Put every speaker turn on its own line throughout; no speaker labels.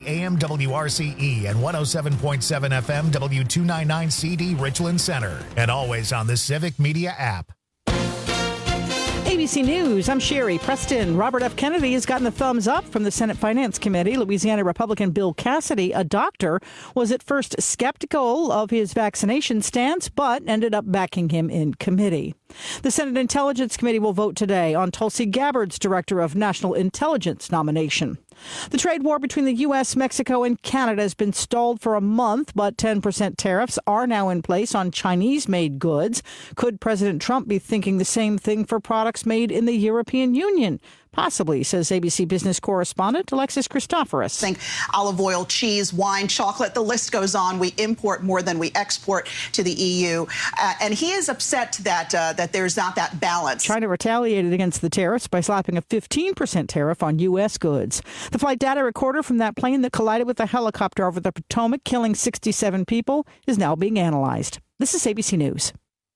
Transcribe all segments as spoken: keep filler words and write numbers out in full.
A M W R C E and one oh seven point seven F M W two ninety-nine C D Richland Center. And always on the Civic Media app.
A B C News, I'm Sherry Preston. Robert F. Kennedy has gotten the thumbs up from the Senate Finance Committee. Louisiana Republican Bill Cassidy, a doctor, was at first skeptical of his vaccination stance, but ended up backing him in committee. The Senate Intelligence Committee will vote today on Tulsi Gabbard's Director of National Intelligence nomination. The trade war between the U S, Mexico, and Canada has been stalled for a month, but ten percent tariffs are now in place on Chinese-made goods. Could President Trump be thinking the same thing for products made in the European Union? Possibly, says A B C Business correspondent Alexis Christoforous.
Think olive oil, cheese, wine, chocolate, the list goes on. We import more than we export to the E U. Uh, and he is upset that uh, that there's not that balance.
China retaliated against the tariffs by slapping a fifteen percent tariff on U S goods. The flight data recorder from that plane that collided with a helicopter over the Potomac, killing sixty-seven people, is now being analyzed. This is A B C News.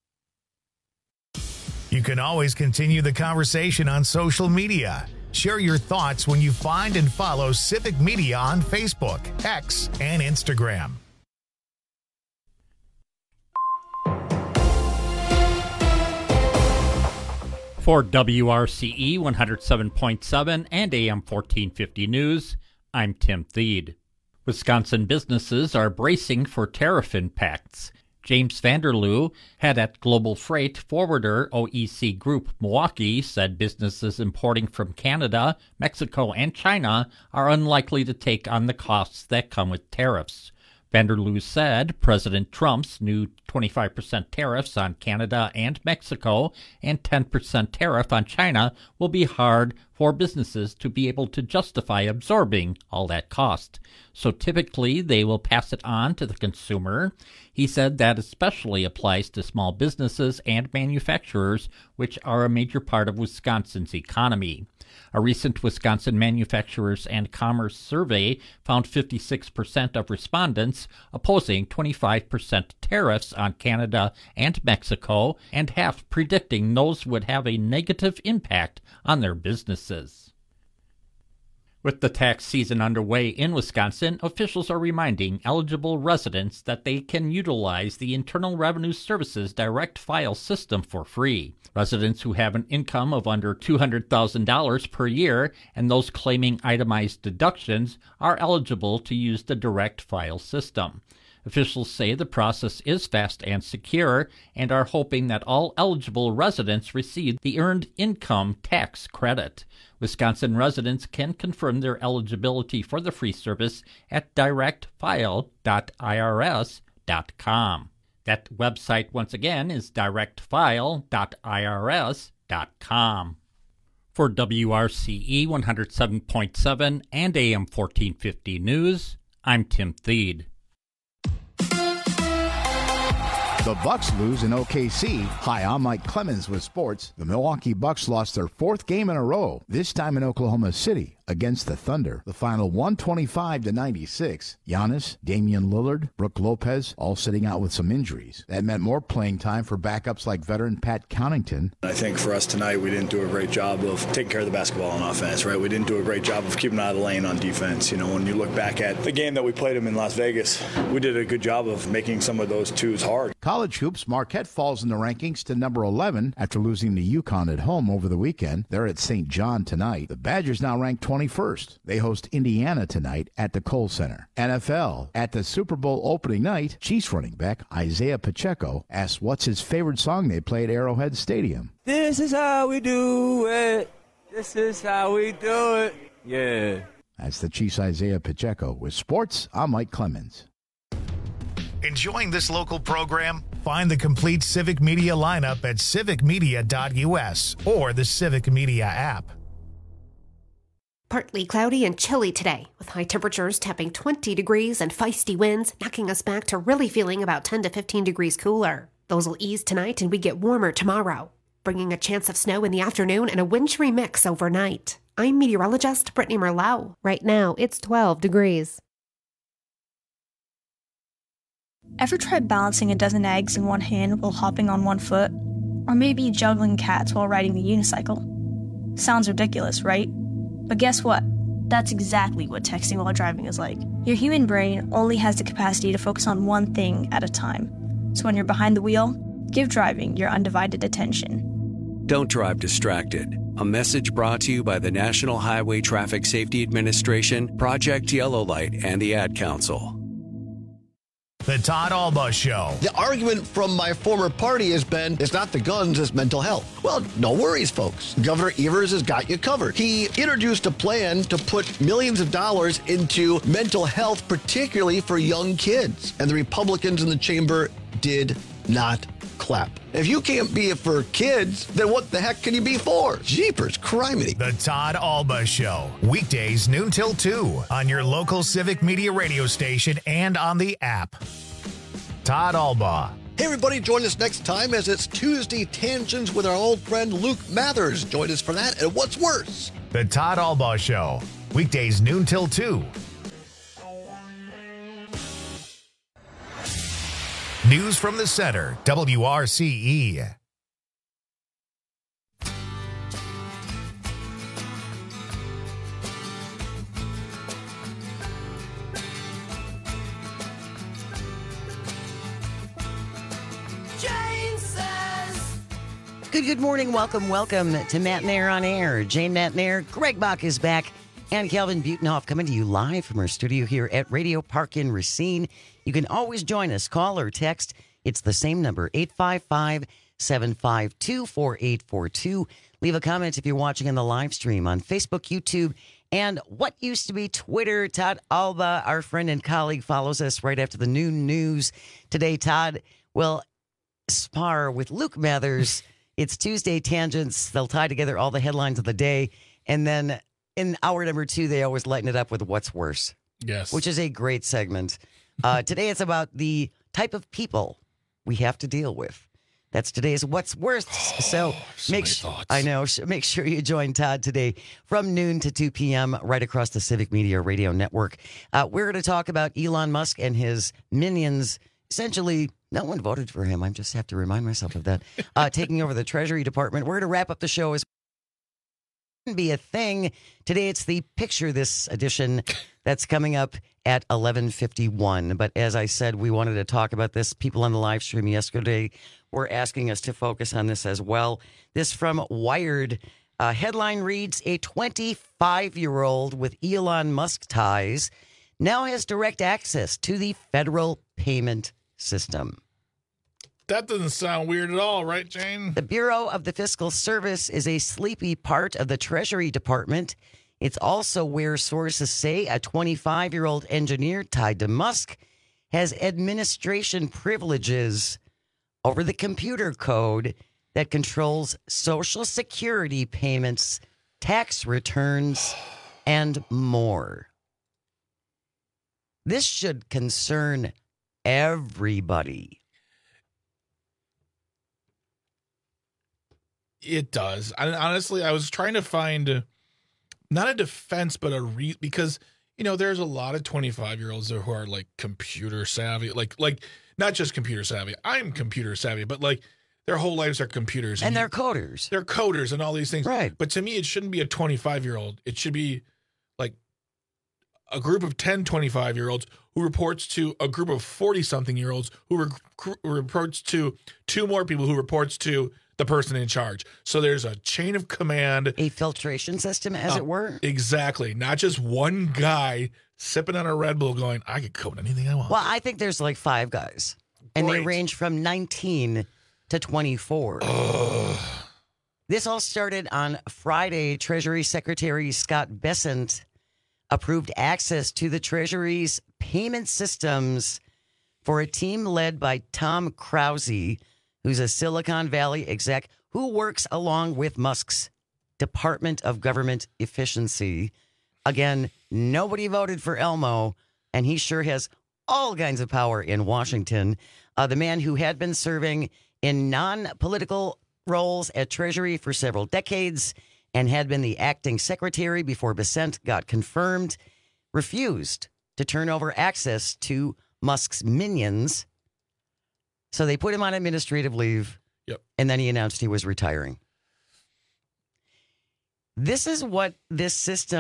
You can always continue the conversation on social media. Share your thoughts when you find and follow Civic Media on Facebook, X, and Instagram.
For W R C E one oh seven point seven and A M fourteen fifty News, I'm Tim Thede. Wisconsin businesses are bracing for tariff impacts. James Vanderloo, head at Global Freight Forwarder O E C Group Milwaukee, said businesses importing from Canada, Mexico, and China are unlikely to take on the costs that come with tariffs. Vanderloo said President Trump's new twenty-five percent tariffs on Canada and Mexico and ten percent tariff on China will be hard for businesses to be able to justify absorbing all that cost. So typically they will pass it on to the consumer. He said that especially applies to small businesses and manufacturers, which are a major part of Wisconsin's economy. A recent Wisconsin Manufacturers and Commerce survey found fifty-six percent of respondents opposing twenty-five percent tariffs on Canada and Mexico, and half predicting those would have a negative impact on their businesses. With the tax season underway in Wisconsin, officials are reminding eligible residents that they can utilize the Internal Revenue Service's direct file system for free. Residents who have an income of under two hundred thousand dollars per year and those claiming itemized deductions are eligible to use the direct file system. Officials say the process is fast and secure and are hoping that all eligible residents receive the Earned Income Tax Credit. Wisconsin residents can confirm their eligibility for the free service at direct file dot I R S dot com. That website, once again, is direct file dot I R S dot com. For W R C E one oh seven point seven and A M fourteen fifty News, I'm Tim Thede.
The Bucks lose in O K C. Hi, I'm Mike Clemens with sports. The Milwaukee Bucks lost their fourth game in a row, this time in Oklahoma City against the Thunder. The final one twenty-five to ninety-six. Giannis, Damian Lillard, Brook Lopez, all sitting out with some injuries. That meant more playing time for backups like veteran Pat Connaughton.
I think for us tonight, we didn't do a great job of taking care of the basketball on offense, right? We didn't do a great job of keeping out of the lane on defense. You know, when you look back at the game that we played them in Las Vegas, we did a good job of making some of those twos hard.
College hoops, Marquette falls in the rankings to number eleven after losing to UConn at home over the weekend. They're at Saint John tonight. The Badgers now ranked twenty-first. They host Indiana tonight at the Kohl Center. N F L, at the Super Bowl opening night, Chiefs running back Isaiah Pacheco asked what's his favorite song they play at Arrowhead Stadium.
This is how we do it. This is how we do it. Yeah.
That's the Chiefs' Isaiah Pacheco. With sports, I'm Mike Clemens.
Enjoying this local program? Find the complete Civic Media lineup at civic media dot U S or the Civic Media app.
Partly cloudy and chilly today, with high temperatures tapping twenty degrees and feisty winds, knocking us back to really feeling about ten to fifteen degrees cooler. Those will ease tonight and we get warmer tomorrow, bringing a chance of snow in the afternoon and a wintry mix overnight. I'm meteorologist Brittany Merlot. Right now, it's twelve degrees.
Ever tried balancing a dozen eggs in one hand while hopping on one foot? Or maybe juggling cats while riding a unicycle? Sounds ridiculous, right? But guess what? That's exactly what texting while driving is like. Your human brain only has the capacity to focus on one thing at a time. So when you're behind the wheel, give driving your undivided attention.
Don't drive distracted. A message brought to you by the National Highway Traffic Safety Administration, Project Yellow Light, and the Ad Council.
The Todd Alba Show.
The argument from my former party has been, it's not the guns, it's mental health. Well, no worries, folks. Governor Evers has got you covered. He introduced a plan to put millions of dollars into mental health, particularly for young kids. And the Republicans in the chamber did not clap. If you can't be it for kids, then what the heck can you be for? Jeepers, criminy.
The Todd Alba Show. Weekdays noon till two on your local Civic Media radio station and on the app. Todd Alba.
Hey, everybody, join us next time as it's Tuesday Tangents with our old friend Luke Mathers. Join us for that. And what's worse?
The Todd Alba Show. Weekdays noon till two. News from the Center, W R C E.
Good, good morning. Welcome, welcome to Matt Nair on Air. Jane Matt Nair, Greg Bach is back, and Calvin Butenhoff coming to you live from our studio here at Radio Park in Racine. You can always join us. Call or text. It's the same number, eight five five, seven five two, four eight four two. Leave a comment if you're watching on the live stream on Facebook, YouTube, and what used to be Twitter. Todd Alba, our friend and colleague, follows us right after the noon news. Today, Todd will spar with Luke Mathers. It's Tuesday Tangents. They'll tie together all the headlines of the day. And then in hour number two, they always lighten it up with What's Worse.
Yes.
Which is a great segment. Uh, today, it's about the type of people we have to deal with. That's today's What's Worse. Oh, so make sure, I know, make sure you join Todd today from noon to two p.m. right across the Civic Media Radio Network. Uh, we're going to talk about Elon Musk and his minions. Essentially, no one voted for him. I just have to remind myself of that. Uh, taking over the Treasury Department. We're going to wrap up the show as be a thing. Today, it's the Picture This edition that's coming up at eleven fifty-one. But as I said, we wanted to talk about this. People on the live stream yesterday were asking us to focus on this as well. This from Wired. Uh, headline reads, a twenty-five-year-old with Elon Musk ties now has direct access to the federal payment system.
That doesn't sound weird at all, right, Jane?
The Bureau of the Fiscal Service is a sleepy part of the Treasury Department. It's also where sources say a twenty-five-year-old engineer tied to Musk has administration privileges over the computer code that controls Social Security payments, tax returns, and more. This should concern everybody.
It does. I, honestly, I was trying to find not a defense, but a re because, you know, there's a lot of twenty-five-year-olds who are like computer savvy, like like not just computer savvy. I'm computer savvy, but like their whole lives are computers.
And, and they're coders.
They're coders and all these things.
Right.
But to me, it shouldn't be a twenty-five-year-old. It should be like a group of ten twenty-five-year-olds who reports to a group of forty-something-year-olds who rec- reports to two more people who reports to the person in charge. So there's a chain of command.
A filtration system, as uh, it were.
Exactly. Not just one guy sipping on a Red Bull going, I could code anything I want.
Well, I think there's like five guys. And Great. They range from nineteen to twenty-four.
Ugh.
This all started on Friday. Treasury Secretary Scott Bessent approved access to the Treasury's payment systems for a team led by Tom Krause, who's a Silicon Valley exec who works along with Musk's Department of Government Efficiency. Again, nobody voted for Elmo, and he sure has all kinds of power in Washington. Uh, the man who had been serving in non-political roles at Treasury for several decades and had been the acting secretary before Bessent got confirmed, refused to turn over access to Musk's minions. So they put him on administrative leave,
yep.
and then he announced he was retiring. This is what this system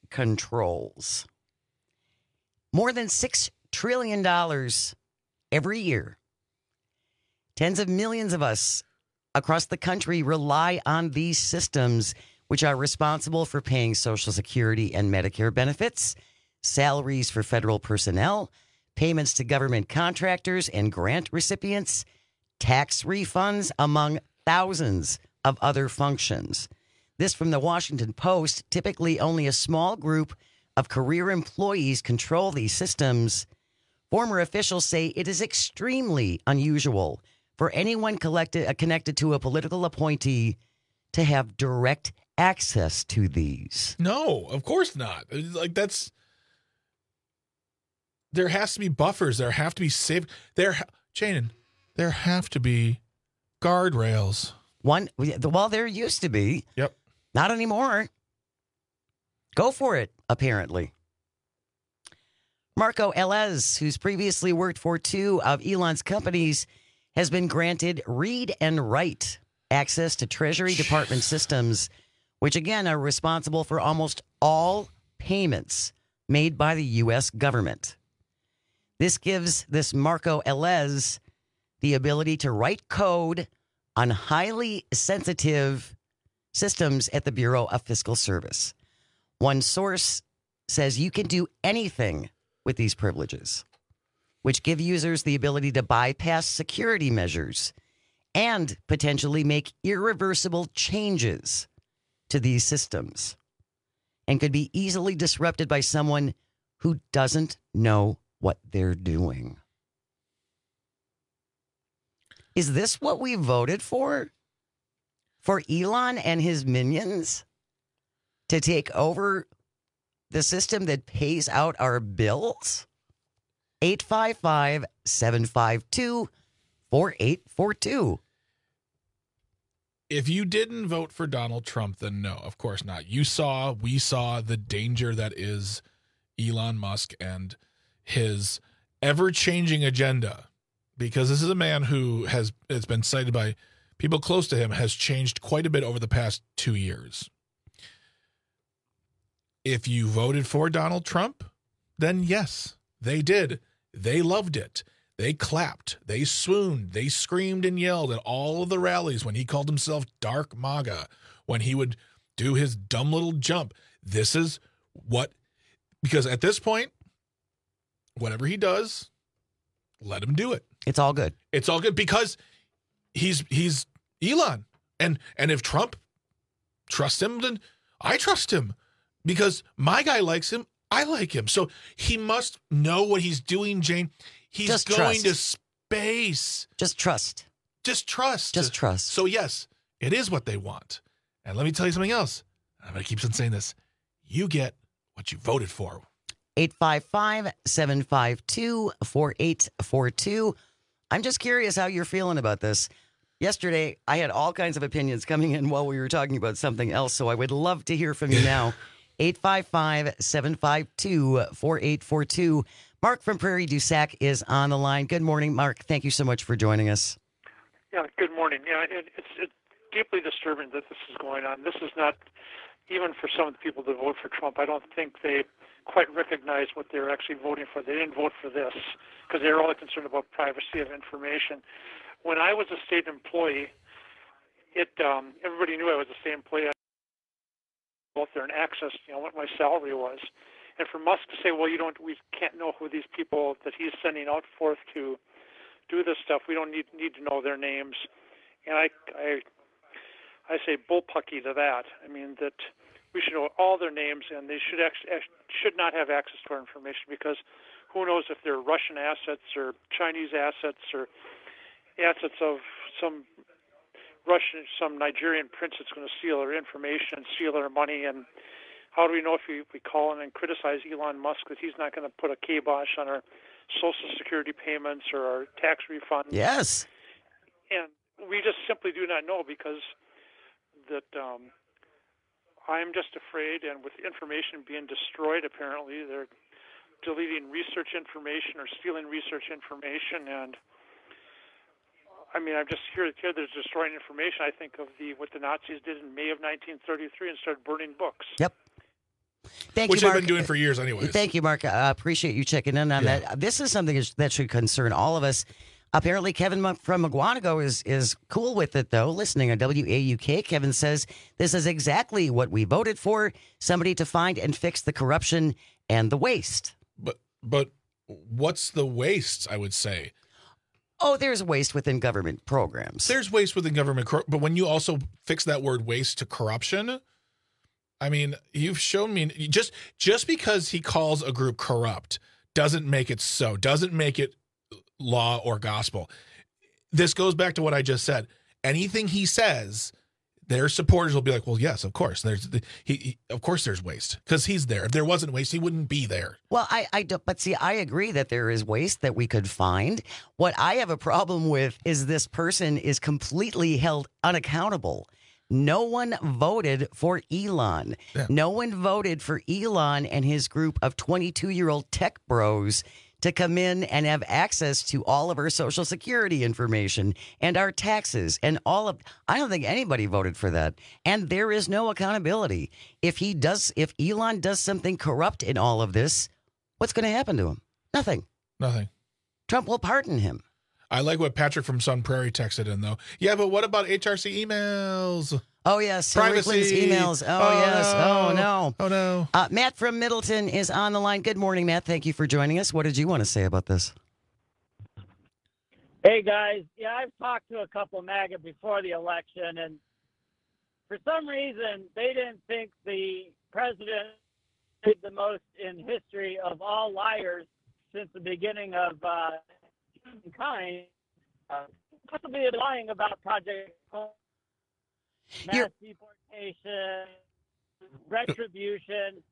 controls. More than six trillion dollars every year. Tens of millions of us across the country rely on these systems, which are responsible for paying Social Security and Medicare benefits, salaries for federal personnel, payments to government contractors and grant recipients, tax refunds, among thousands of other functions. This from the Washington Post. Typically, only a small group of career employees control these systems. Former officials say it is extremely unusual for anyone collected, uh, connected to a political appointee to have direct access to these.
No, of course not. Like, that's... There has to be buffers. There have to be safe... There, Jaden, there have to be guardrails.
One, well, there used to be.
Yep.
Not anymore. Go for it, apparently. Marco Elez, who's previously worked for two of Elon's companies, has been granted read and write access to Treasury Department systems, which again are responsible for almost all payments made by the U S government. This gives this Marco Elez the ability to write code on highly sensitive systems at the Bureau of Fiscal Service. One source says you can do anything with these privileges, which give users the ability to bypass security measures and potentially make irreversible changes to these systems, and could be easily disrupted by someone who doesn't know what they're doing. Is this what we voted for? For Elon and his minions to take over the system that pays out our bills? eight five five, seven five two, four eight four two.
If you didn't vote for Donald Trump, then no, of course not. You saw, we saw the danger that is Elon Musk and his ever-changing agenda, because this is a man who has, it's been cited by people close to him, has changed quite a bit over the past two years. If you voted for Donald Trump, then yes, they did. They loved it. They clapped. They swooned. They screamed and yelled at all of the rallies when he called himself Dark MAGA, when he would do his dumb little jump. This is what, because at this point, whatever he does, let him do it.
It's all good.
It's all good because he's he's Elon. And and if Trump trusts him, then I trust him. Because my guy likes him, I like him. So he must know what he's doing, Jane. He's
Just
going
trust.
to space.
Just trust.
Just trust.
Just trust.
So, yes, it is what they want. And let me tell you something else. I'm going to keep on saying this. You get what you voted for.
eight five five, seven five two, four eight four two. I'm just curious how you're feeling about this. Yesterday, I had all kinds of opinions coming in while we were talking about something else, so I would love to hear from you now. eight five five, seven five two, four eight four two. Mark from Prairie du Sac is on the line. Good morning, Mark. Thank you so much for joining us.
Yeah, good morning. Yeah, it, it's, it's deeply disturbing that this is going on. This is not, even for some of the people that vote for Trump, I don't think they quite recognize what they're actually voting for. They didn't vote for this because they're only concerned about privacy of information. When I was a state employee, it um, everybody knew I was a state employee. I out there and access, you know, what my salary was. And for Musk to say, well, you don't, we can't know who these people that he's sending out forth to do this stuff. We don't need need to know their names. And I, I, I say bullpucky to that. I mean that we should know all their names, and they should actually should not have access to our information, because who knows if they're Russian assets or Chinese assets or assets of some Russian, some Nigerian prince that's going to steal our information and steal our money. And how do we know if we, we call in and criticize Elon Musk that he's not going to put a kibosh on our Social Security payments or our tax refunds?
Yes.
And we just simply do not know, because that um, I'm just afraid, and with information being destroyed, apparently they're deleting research information or stealing research information. And I mean, I'm just here, here they're destroying information. I think of the what the Nazis did in May of nineteen thirty-three and started burning books.
Yep. Thank
which
you,
I've
Mark.
been doing for years anyways.
Thank you, Mark. I appreciate you checking in on
Yeah.
that. This is something that should concern all of us. Apparently, Kevin from McGuanago is, is cool with it, though. Listening on W A U K, Kevin says this is exactly what we voted for, somebody to find and fix the corruption and the waste.
But but what's the waste, I would say?
Oh, there's waste within government programs.
There's waste within government, but when you also fix that word waste to corruption, I mean, you've shown me just just because he calls a group corrupt doesn't make it so, doesn't make it law or gospel. This goes back to what I just said. Anything he says, their supporters will be like, well, yes, of course. There's the, he, he of course there's waste because he's there. If there wasn't waste, he wouldn't be there.
Well, I, I don't, but see, I agree that there is waste that we could find. What I have a problem with is this person is completely held unaccountable. No one voted for Elon.
Yeah.
No one voted for Elon and his group of twenty-two-year-old tech bros to come in and have access to all of our Social Security information and our taxes and all of. I don't think anybody voted for that. And there is no accountability. If he does, if Elon does something corrupt in all of this, what's going to happen to him? Nothing.
Nothing.
Trump will pardon him.
I like what Patrick from Sun Prairie texted in, though. Yeah, but what about H R C emails?
Oh, yes. Hillary Clinton's emails. Oh,
Oh,
yes.
no.
Oh, no.
Oh, no.
Uh, Matt from Middleton is on the line. Good morning, Matt. Thank you for joining us. What did you want to say about this?
Hey, guys. Yeah, I've talked to a couple of MAGA before the election, and for some reason, they didn't think the president did the most in history of all liars since the beginning of uh, humankind. Uh, possibly lying about Project mass
You're-
deportation, retribution.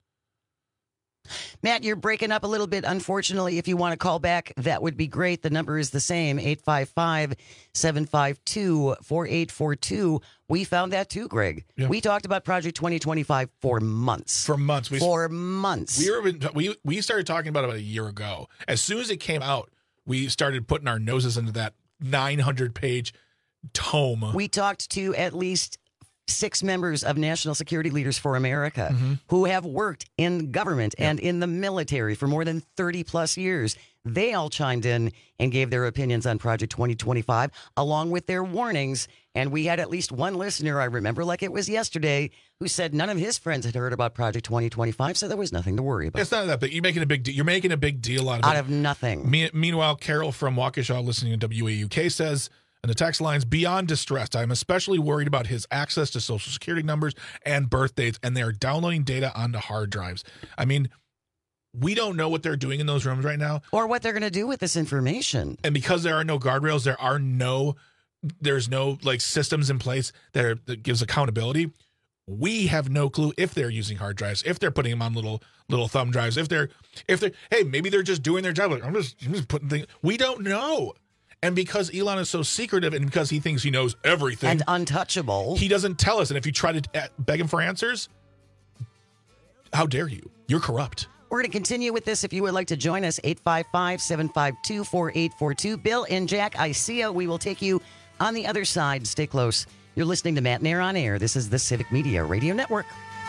Matt, you're breaking up a little bit. Unfortunately, if you want to call back, that would be great. The number is the same, eight five five, seven five two, four eight four two. We found that too, Greg.
Yeah.
We talked about Project twenty twenty-five for months.
For months. We,
For months.
We, were, we, we started talking about it about a year ago. As soon as it came out, we started putting our noses into that nine hundred page tome.
We talked to at least six members of National Security Leaders for America
Mm-hmm.
who have worked in government and in the military for more than thirty plus years. They all chimed in and gave their opinions on Project twenty twenty-five along with their warnings. And we had at least one listener, I remember like it was yesterday, who said none of his friends had heard about Project twenty twenty-five, so there was nothing to worry about.
It's not that big. You're making a big deal. You're making a big deal out of
Out
it.
of nothing.
Me- meanwhile, Carol from Waukesha, listening to W A U K, says, in the text lines, beyond distressed. I'm especially worried about his access to Social Security numbers and birth dates, and they are downloading data onto hard drives. I mean, we don't know what they're doing in those rooms right now.
Or what they're going to do with this information.
And because there are no guardrails, there are no, there's no like systems in place that, are, that gives accountability. We have no clue if they're using hard drives, if they're putting them on little little thumb drives, if they're, if they're, hey, maybe they're just doing their job. Like, I'm just, I'm just putting things. We don't know. And because Elon is so secretive and because he thinks he knows everything
and untouchable,
he doesn't tell us. And if you try to beg him for answers, how dare you? You're corrupt.
We're going to continue with this. If you would like to join us, eight five five, seven five two, four eight four two. Bill and Jack, I see you. We will take you on the other side. Stay close. You're listening to Matt Nair on Air. This is the Civic Media Radio Network.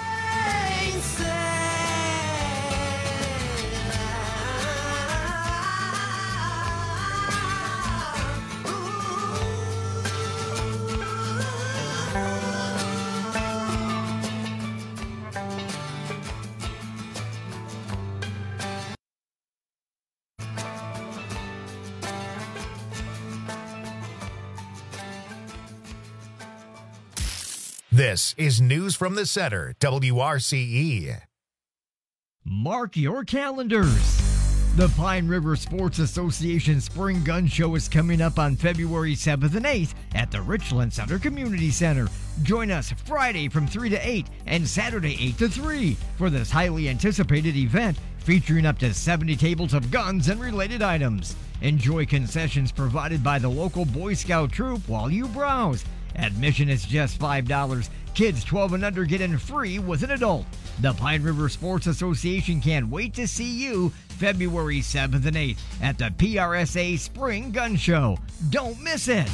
This is News from the Center, W R C E.
Mark your calendars. The Pine River Sports Association Spring Gun Show is coming up on February seventh and eighth at the Richland Center Community Center. Join us Friday from three to eight and Saturday eight to three for this highly anticipated event featuring up to seventy tables of guns and related items. Enjoy concessions provided by the local Boy Scout troop while you browse. Admission is just five dollars. Kids twelve and under get in free with an adult. The Pine River Sports Association can't wait to see you February seventh and eighth at the P R S A Spring Gun Show. Don't miss it.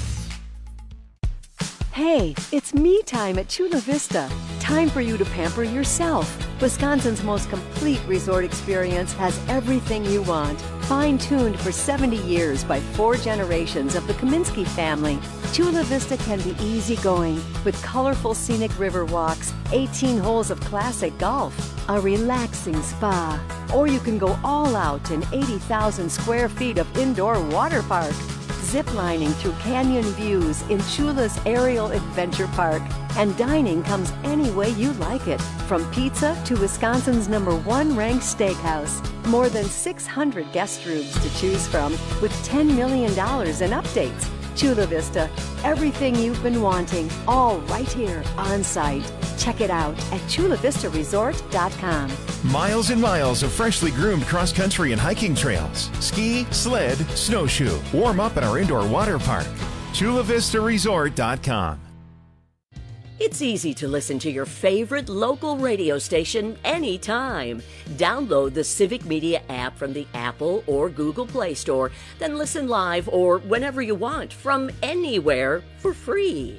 Hey, it's me time at Chula Vista. Time for you to pamper yourself. Wisconsin's most complete resort experience has everything you want. Fine-tuned for seventy years by four generations of the Kaminsky family, Chula Vista can be easygoing with colorful scenic river walks, eighteen holes of classic golf, a relaxing spa, or you can go all out in eighty thousand square feet of indoor water park. Ziplining through canyon views in Chula's Aerial Adventure Park. And dining comes any way you like it, from pizza to Wisconsin's number one ranked steakhouse. More than six hundred guest rooms to choose from with ten million dollars in updates. Chula Vista, everything you've been wanting, all right here on site. Check it out at chula vista resort dot com.
Miles and miles of freshly groomed cross-country and hiking trails. Ski, sled, snowshoe. Warm up at our indoor water park. chula vista resort dot com.
It's easy to listen to your favorite local radio station anytime. Download the Civic Media app from the Apple or Google Play Store, then listen live or whenever you want from anywhere for free.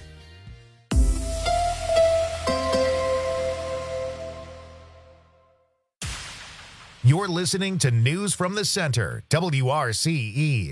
You're listening to News from the Center, W R C E.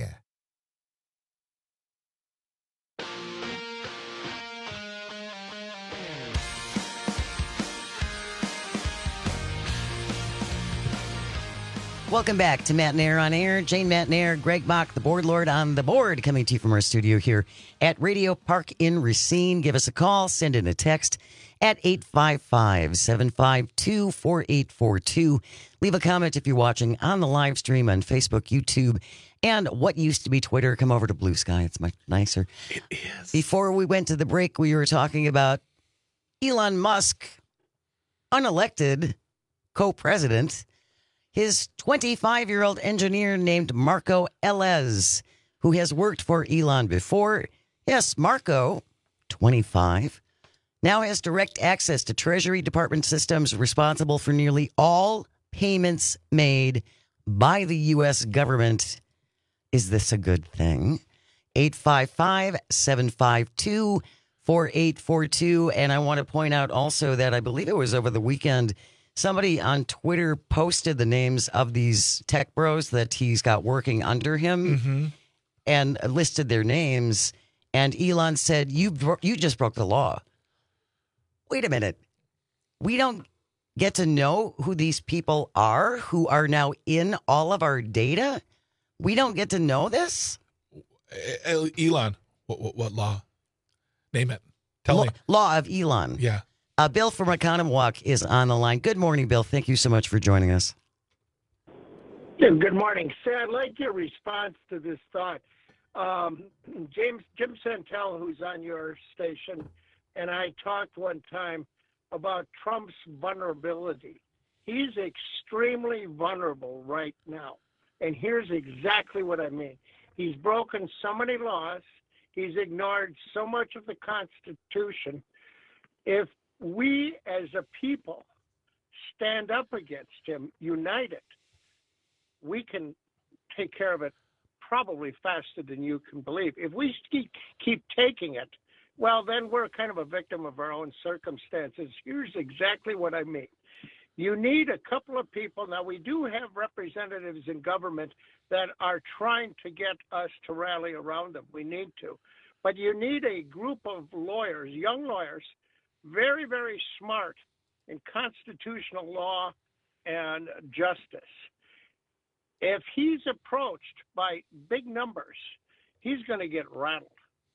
Welcome back to Matt Nair on Air. Jane Matt Nair, Greg Bach, the board lord on the board, coming to you from our studio here at Radio Park in Racine. Give us a call, send in a text at eight five five, seven five two, four eight four two. Leave a comment if you're watching on the live stream on Facebook, YouTube, and what used to be Twitter. Come over to Blue Sky. It's much nicer.
It is.
Before we went to the break, we were talking about Elon Musk, unelected co-president, his twenty-five-year-old engineer named Marco Elez, who has worked for Elon before. Yes, Marco, twenty-five, now has direct access to Treasury Department systems responsible for nearly all payments made by the U S government. Is this a good thing? eight five five, seven five two, four eight four two. And I want to point out also that I believe it was over the weekend, somebody on Twitter posted the names of these tech bros that he's got working under him
Mm-hmm.
and listed their names. And Elon said, you bro- you just broke the law. Wait a minute. We don't get to know who these people are who are now in all of our data? We don't get to know this?
Uh, Elon, what, what, what law? Name it. Tell
Law,
me.
law of Elon.
Yeah.
Uh, Bill from Oconomowoc is on the line. Good morning, Bill. Thank you so much for joining us.
Yeah, good morning. Say, I'd like your response to this thought. Um, James Jim Santel, who's on your station, and I talked one time about Trump's vulnerability. He's extremely vulnerable right now. And here's exactly what I mean. He's broken so many laws. He's ignored so much of the Constitution. If we as a people stand up against him, united, we can take care of it probably faster than you can believe. If we keep, keep taking it, well, then we're kind of a victim of our own circumstances. Here's exactly what I mean. You need a couple of people. Now, we do have representatives in government that are trying to get us to rally around them. We need to. But you need a group of lawyers, young lawyers, very, very smart in constitutional law and justice. If he's approached by big numbers, he's going to get rattled.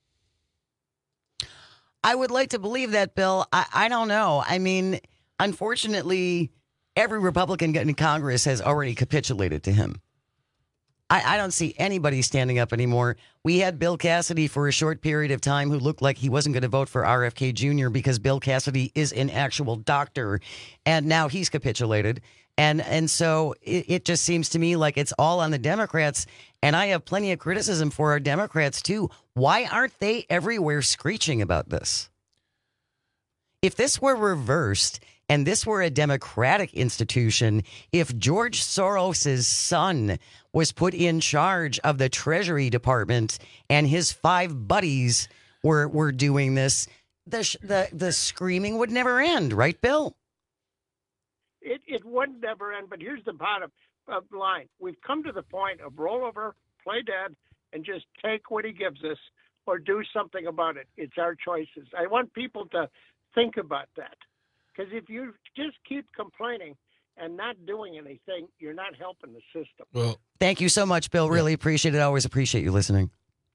I would like to believe that, Bill. I, I don't know. I mean, unfortunately, every Republican in Congress has already capitulated to him. I, I don't see anybody standing up anymore. We had Bill Cassidy for a short period of time who looked like he wasn't going to vote for R F K Junior because Bill Cassidy is an actual doctor, and now he's capitulated. And and so it, it just seems to me like it's all on the Democrats, and I have plenty of criticism for our Democrats, too. Why aren't they everywhere screeching about this? If this were reversed and this were a democratic institution, if George Soros's son was put in charge of the Treasury Department and his five buddies were were doing this, the the the screaming would never end, right, Bill?
it, it would never end. But here's the bottom line. We've come to the point of roll over, play dead, and just take what he gives us or do something about it. It's our choices. I want people to think about that. Because if you just keep complaining and not doing anything, you're not helping the system.
Well,
thank you so much, Bill. Really yeah. appreciate it. I always appreciate you listening.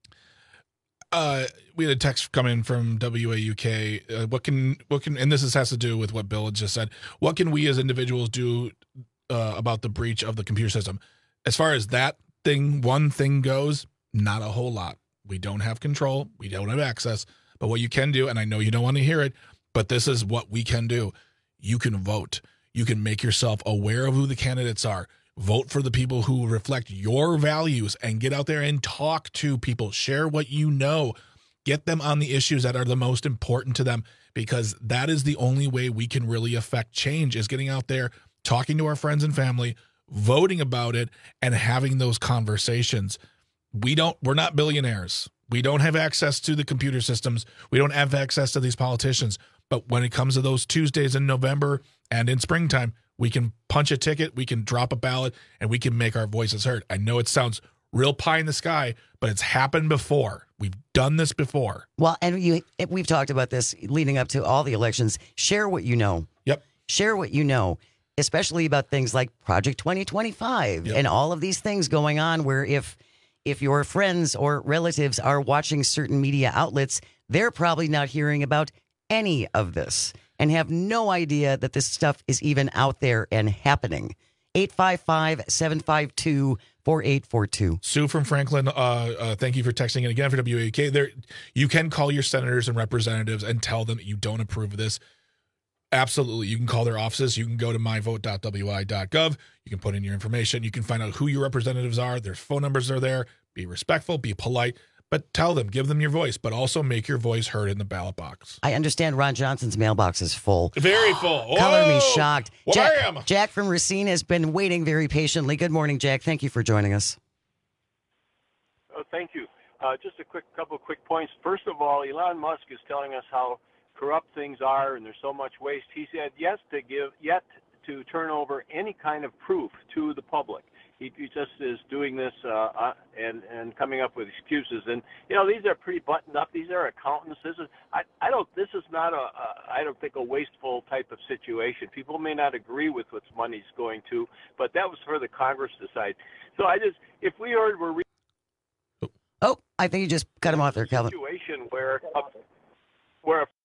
Uh, we had a text come in from W A U K. Uh, what can what can and this is, has to do with what Bill had just said. What can we as individuals do uh, about the breach of the computer system? As far as that thing, one thing goes, not a whole lot. We don't have control. We don't have access. But what you can do, and I know you don't want to hear it, but this is what we can do. You can vote. You can make yourself aware of who the candidates are. Vote for the people who reflect your values and get out there and talk to people. Share what you know. Get them on the issues that are the most important to them, because that is the only way we can really affect change, is getting out there, talking to our friends and family, voting about it, and having those conversations. We don't, we're not billionaires. We don't have access to the computer systems. We don't have access to these politicians. But when it comes to those Tuesdays in November and in springtime, we can punch a ticket, we can drop a ballot, and we can make our voices heard. I know it sounds real pie in the sky, but it's happened before. We've done this before.
Well, and you, we've talked about this leading up to all the elections. Share what you know.
Yep.
Share what you know, especially about things like Project twenty twenty-five yep. and all of these things going on where if if your friends or relatives are watching certain media outlets, they're probably not hearing about any of this and have no idea that this stuff is even out there and happening. eight five five, seven five two, four eight four two.
Sue from Franklin, uh, uh, thank you for texting in again for W A U K. There, you can call your senators and representatives and tell them that you don't approve of this. Absolutely. You can call their offices. You can go to my vote dot w i dot gov. You can put in your information. You can find out who your representatives are. Their phone numbers are there. Be respectful. Be polite. But tell them, give them your voice, but also make your voice heard in the ballot box.
I understand Ron Johnson's mailbox is full.
Very full.
Color me shocked.
Jack,
Jack from Racine has been waiting very patiently. Good morning, Jack. Thank you for joining us.
Oh, thank you. Uh, just a quick couple of quick points. First of all, Elon Musk is telling us how corrupt things are and there's so much waste. He said yes to give, yet to turn over any kind of proof to the public. He, he just is doing this uh, uh, and and coming up with excuses. And you know, these are pretty buttoned up. These are accountants. This is I, I don't. This is not a, a I don't think a wasteful type of situation. People may not agree with what money's going to, but that was for the Congress to decide. So I just, if we heard we're. Re-
oh, I think you just cut him off there, Calvin.
Situation where a, where a,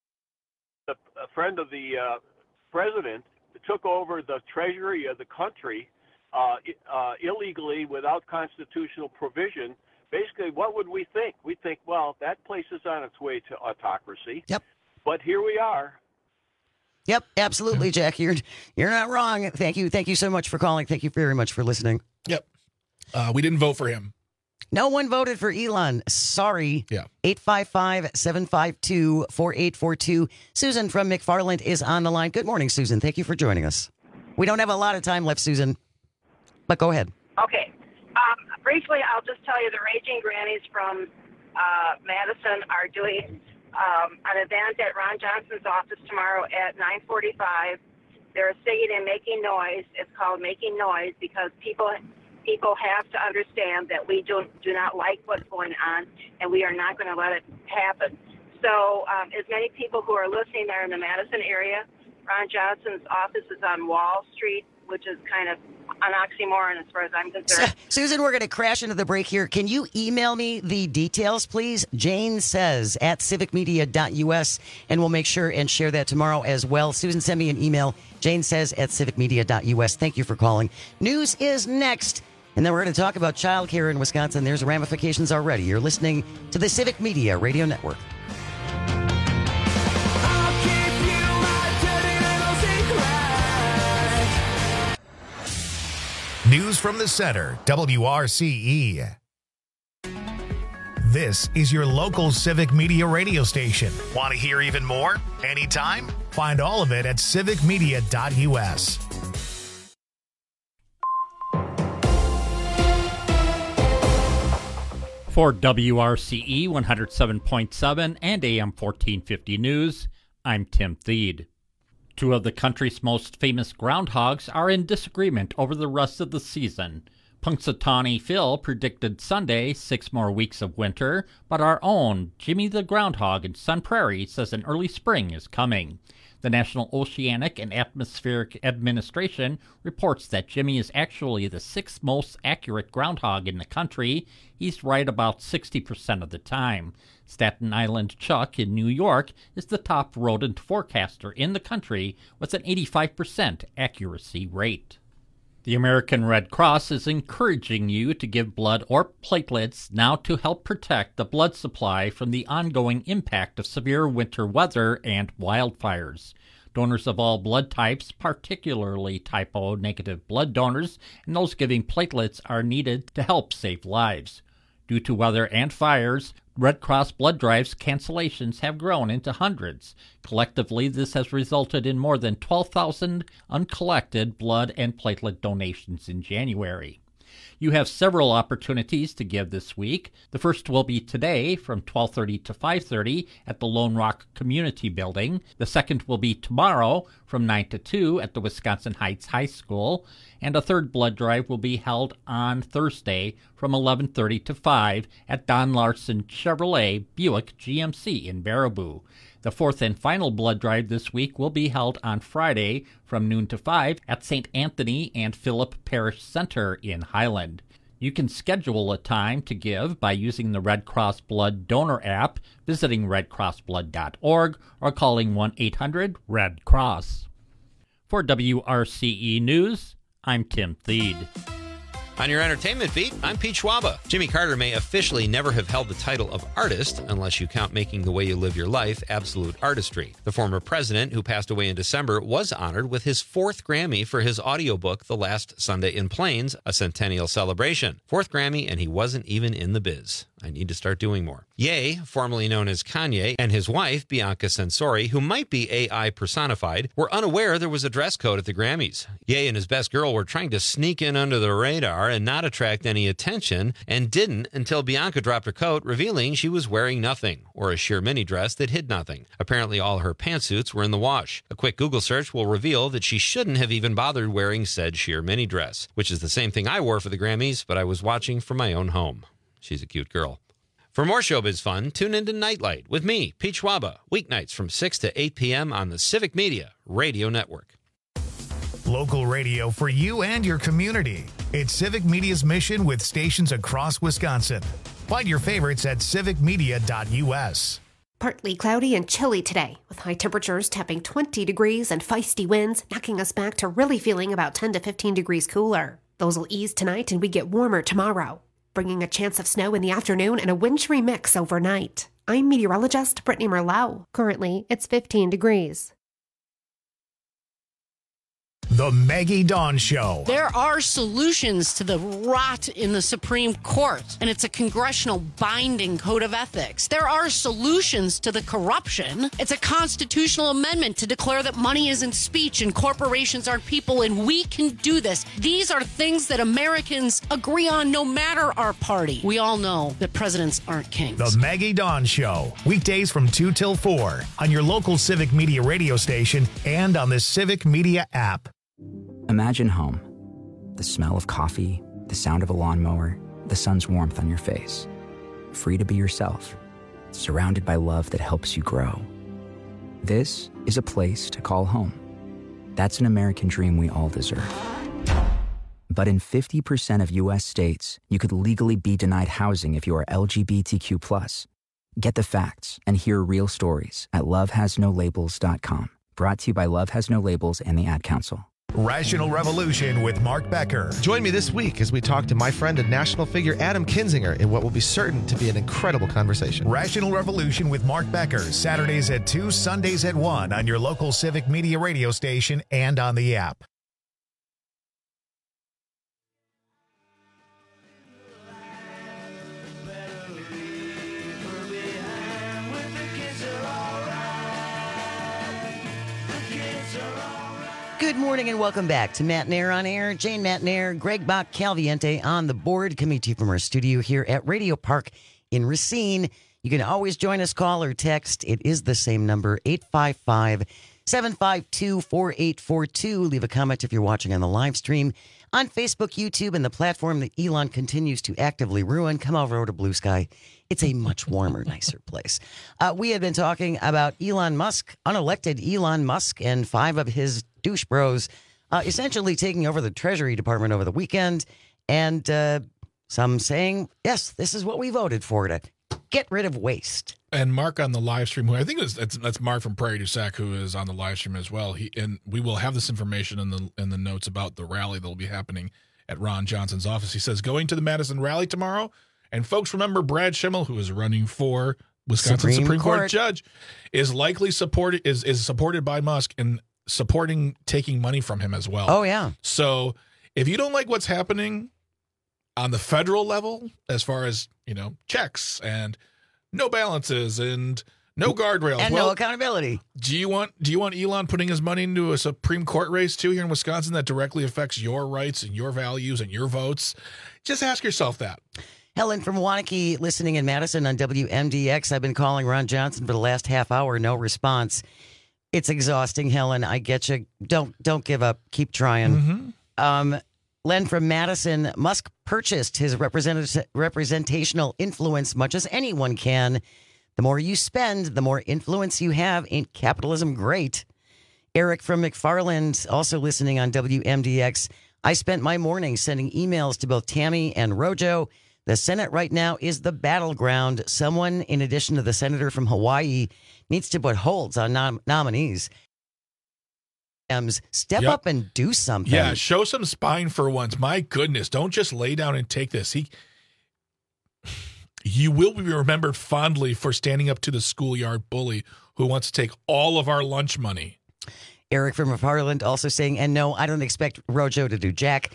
a friend of the uh, president took over the treasury of the country. Uh, uh, illegally, without constitutional provision, basically, what would we think? We think, well, that place is on its way to autocracy.
Yep.
But here we are.
Yep, absolutely, Jack. You're you're not wrong. Thank you. Thank you so much for calling. Thank you very much for listening.
Yep. Uh, we didn't vote for him.
No one voted for Elon. Sorry.
Yeah.
eight five five, seven five two, four eight four two. Susan from McFarland is on the line. Good morning, Susan. Thank you for joining us. We don't have a lot of time left, Susan. But go ahead.
Okay. Um, briefly, I'll just tell you the Raging Grannies from uh, Madison are doing um, an event at Ron Johnson's office tomorrow at nine forty-five. They're singing and making noise. It's called Making Noise because people people have to understand that we do, do not like what's going on, and we are not going to let it happen. So um, as many people who are listening there in the Madison area, Ron Johnson's office is on Wall Street, which is kind of an oxymoron as far as I'm concerned.
Susan, we're going to crash into the break here. Can you email me the details, please? Jane says at civic media dot u s, and we'll make sure and share that tomorrow as well. Susan, send me an email. Jane says at civic media dot u s. Thank you for calling. News is next, and then we're going to talk about childcare in Wisconsin. There's ramifications already. You're listening to the Civic Media Radio Network.
News from the center, W R C E. This is your local Civic Media radio station. Want to hear even more? Anytime? Find all of it at civic media dot u s.
For W R C E one oh seven point seven and A M fourteen fifty News, I'm Tim Thede. Two of the country's most famous groundhogs are in disagreement over the rest of the season. Punxsutawney Phil predicted Sunday six more weeks of winter, but our own Jimmy the Groundhog in Sun Prairie says an early spring is coming. The National Oceanic and Atmospheric Administration reports that Jimmy is actually the sixth most accurate groundhog in the country. He's right about sixty percent of the time. Staten Island Chuck in New York is the top rodent forecaster in the country with an eighty-five percent accuracy rate. The American Red Cross is encouraging you to give blood or platelets now to help protect the blood supply from the ongoing impact of severe winter weather and wildfires. Donors of all blood types, particularly type O negative blood donors, and those giving platelets are needed to help save lives. Due to weather and fires, Red Cross blood drives cancellations have grown into hundreds. Collectively, this has resulted in more than twelve thousand uncollected blood and platelet donations in January. You have several opportunities to give this week. The first will be today from twelve thirty to five thirty at the Lone Rock Community Building. The second will be tomorrow from nine to two at the Wisconsin Heights High School. And a third blood drive will be held on Thursday from eleven thirty to five at Don Larson Chevrolet Buick G M C in Baraboo. The fourth and final blood drive this week will be held on Friday from noon to five at Saint Anthony and Philip Parish Center in Highland. You can schedule a time to give by using the Red Cross Blood Donor app, visiting red cross blood dot org, or calling one eight hundred red cross. For W R C E News, I'm Tim Thede.
On your entertainment beat, I'm Pete Schwaba. Jimmy Carter may officially never have held the title of artist unless you count Making the Way You Live Your Life absolute artistry. The former president, who passed away in December, was honored with his fourth Grammy for his audiobook The Last Sunday in Plains, a centennial celebration. Fourth Grammy, and he wasn't even in the biz. I need to start doing more. Ye, formerly known as Kanye, and his wife, Bianca Censori, who might be A I personified, were unaware there was a dress code at the Grammys. Ye and his best girl were trying to sneak in under the radar and not attract any attention, and didn't until Bianca dropped her coat, revealing she was wearing nothing, or a sheer mini dress that hid nothing. Apparently all her pantsuits were in the wash. A quick Google search will reveal that she shouldn't have even bothered wearing said sheer mini dress, which is the same thing I wore for the Grammys, but I was watching from my own home. She's a cute girl. For more showbiz fun, tune into Nightlight with me, Pete Schwaba, weeknights from six to eight p.m. on the Civic Media Radio Network.
Local radio for you and your community. It's Civic Media's mission with stations across Wisconsin. Find your favorites at civic media dot u s.
Partly cloudy and chilly today, with high temperatures tapping twenty degrees and feisty winds, knocking us back to really feeling about ten to fifteen degrees cooler. Those will ease tonight and we get warmer tomorrow, bringing a chance of snow in the afternoon and a wintry mix overnight. I'm meteorologist Brittany Merlau. Currently, it's fifteen degrees.
The Maggie Dawn Show.
There are solutions to the rot in the Supreme Court, and it's a congressional binding code of ethics. There are solutions to the corruption. It's a constitutional amendment to declare that money isn't speech and corporations aren't people, and we can do this. These are things that Americans agree on no matter our party. We all know that presidents aren't kings.
The Maggie Dawn Show. Weekdays from two till four on your local Civic Media radio station and on the Civic Media app.
Imagine home. The smell of coffee, the sound of a lawnmower, the sun's warmth on your face. Free to be yourself, surrounded by love that helps you grow. This is a place to call home. That's an American dream we all deserve. But in fifty percent of U S states, you could legally be denied housing if you are L G B T Q plus. Get the facts and hear real stories at love has no labels dot com. Brought to you by Love Has No Labels and the Ad Council.
Rational Revolution with Mark Becker.
Join me this week as we talk to my friend and national figure Adam Kinzinger in what will be certain to be an incredible conversation.
Rational Revolution with Mark Becker, Saturdays at two, Sundays at one on your local Civic Media radio station and on the app.
Good morning and welcome back to Matt Nair on Air. Jane Matt Nair, Greg Bach Calviente on the board, coming to you from our studio here at Radio Park in Racine. You can always join us, call or text. It is the same number, eight five five, seven five two, four eight four two. Leave a comment if you're watching on the live stream on Facebook, YouTube, and the platform that Elon continues to actively ruin. Come over to Blue Sky. It's a much warmer, nicer place. Uh, we have been talking about Elon Musk, unelected Elon Musk, and five of his douche bros uh, essentially taking over the Treasury Department over the weekend. And uh, some saying, yes, this is what we voted for, to get rid of waste.
And Mark on the live stream, who I think is that's, that's Mark from Prairie du Sac, who is on the live stream as well. He and we will have this information in the in the notes about the rally that will be happening at Ron Johnson's office. He says, going to the Madison rally tomorrow. And folks, remember Brad Schimmel, who is running for Wisconsin Supreme, Supreme Court. Court judge, is likely supported is is supported by Musk and supporting taking money from him as well.
Oh yeah.
So if you don't like what's happening on the federal level, as far as, you know, checks and no balances and no guardrails
and
well,
no accountability,
do you want do you want Elon putting his money into a Supreme Court race too here in Wisconsin that directly affects your rights and your values and your votes? Just ask yourself that.
Helen from Waunakee listening in Madison on W M D X. I've been calling Ron Johnson for the last half hour. No response. It's exhausting, Helen. I get you. Don't don't give up. Keep trying.
Mm-hmm.
Um, Len from Madison. Musk purchased his represent- representational influence much as anyone can. The more you spend, the more influence you have. Ain't capitalism great? Eric from McFarland also listening on W M D X. I spent my morning sending emails to both Tammy and Rojo. The Senate right now is the battleground. Someone, in addition to the senator from Hawaii, needs to put holds on nom- nominees. Step
Yep.
up and do something.
Yeah, show some spine for once. My goodness, don't just lay down and take this. He, you will be remembered fondly for standing up to the schoolyard bully who wants to take all of our lunch money.
Eric from Harland also saying, and no, I don't expect Rojo to do jack.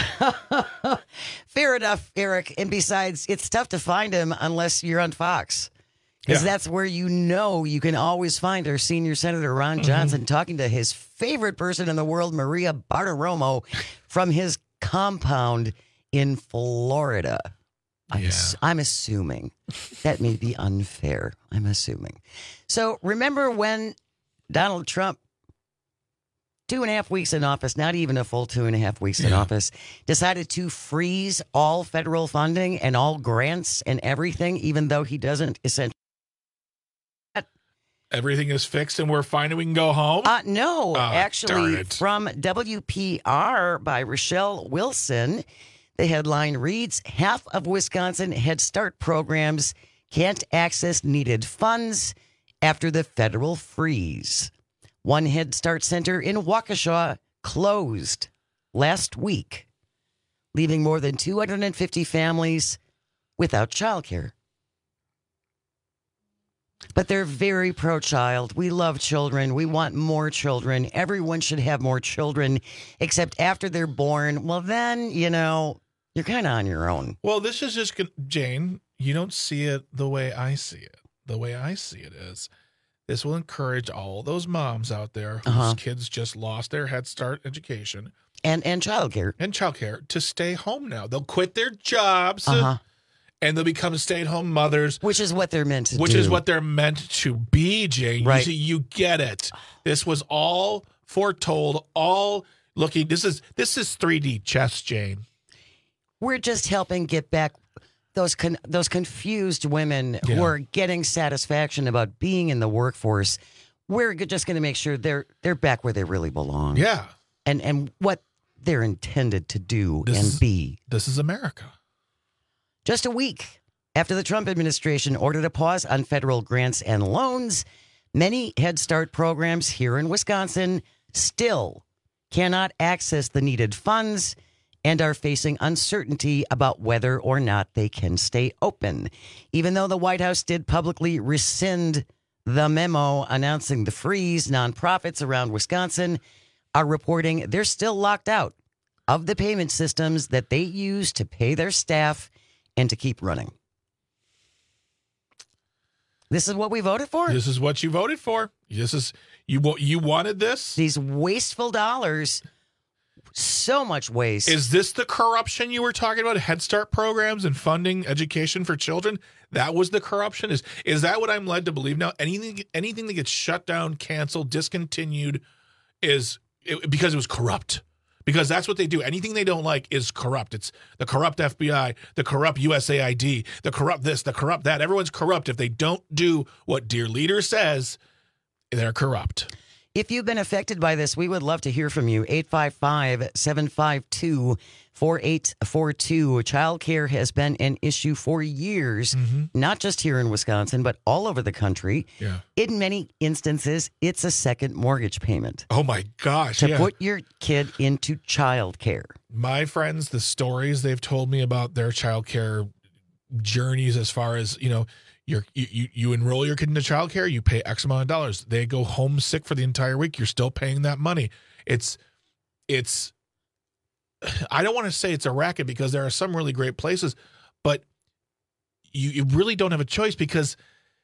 Fair enough, Eric. And besides, it's tough to find him unless you're on Fox. Because
Yeah.
that's where you know you can always find our senior Senator Ron Johnson
Mm-hmm.
talking to his favorite person in the world, Maria Bartiromo, from his compound in Florida. I'm,
Yeah.
ass- I'm assuming. That may be unfair. I'm assuming. So remember when Donald Trump, two and a half weeks in office, not even a full two and a half weeks in
Yeah.
office, decided to freeze all federal funding and all grants and everything, even though he doesn't essentially.
Everything is fixed and we're fine and we can go home?
Uh, no,
Oh, darn
actually,
it.
from W P R by Rochelle Wilson, the headline reads, half of Wisconsin Head Start programs can't access needed funds after the federal freeze. One Head Start center in Waukesha closed last week, leaving more than two hundred fifty families without childcare. But they're very pro-child. We love children. We want more children. Everyone should have more children, except after they're born. Well, then, you know, you're kind of on your own.
Well, this is just, gon- Jane, you don't see it the way I see it. The way I see it is this will encourage all those moms out there whose
Uh-huh.
kids just lost their Head Start education
And and childcare.
and childcare to stay home now. They'll quit their jobs
Uh-huh.
and they'll become stay-at-home mothers.
Which is what they're meant to
Which
do.
is what they're meant to be, Jane. You
Right.
see, you get it. This was all foretold, all looking. This is this is three D chess, Jane.
We're just helping get back those con- those confused women
Yeah.
who are getting satisfaction about being in the workforce. We're g- just going to make sure they're they're back where they really belong.
Yeah.
And and what they're intended to do
This
and
is-
be.
This is America.
Just a week after the Trump administration ordered a pause on federal grants and loans, many Head Start programs here in Wisconsin still cannot access the needed funds and are facing uncertainty about whether or not they can stay open. Even though the White House did publicly rescind the memo announcing the freeze, nonprofits around Wisconsin are reporting they're still locked out of the payment systems that they use to pay their staff and to keep running. This is what we voted for?
This is what you voted for. This is you. wa- You wanted this.
These wasteful dollars so much waste.
Is this the corruption you were talking about? Head Start programs and funding education for children? That was the corruption? Is is that what I'm led to believe now? Anything anything that gets shut down, canceled, discontinued is it, because it was corrupt. Because that's what they do. Anything they don't like is corrupt. It's the corrupt F B I, the corrupt U S A I D, the corrupt this, the corrupt that. Everyone's corrupt. If they don't do what Dear Leader says, they're corrupt.
If you've been affected by this, we would love to hear from you. eight five five, seven five two, four eight four two. Childcare has been an issue for years, mm-hmm. not just here in Wisconsin, but all over the country.
Yeah.
In many instances, it's a second mortgage payment.
Oh, my gosh.
To
yeah.
put your kid into childcare.
My friends, the stories they've told me about their childcare journeys as far as, you know, You're, you you enroll your kid into childcare, you pay X amount of dollars. They go home sick for the entire week. You're still paying that money. It's, it's. I don't want to say it's a racket because there are some really great places, but you, you really don't have a choice because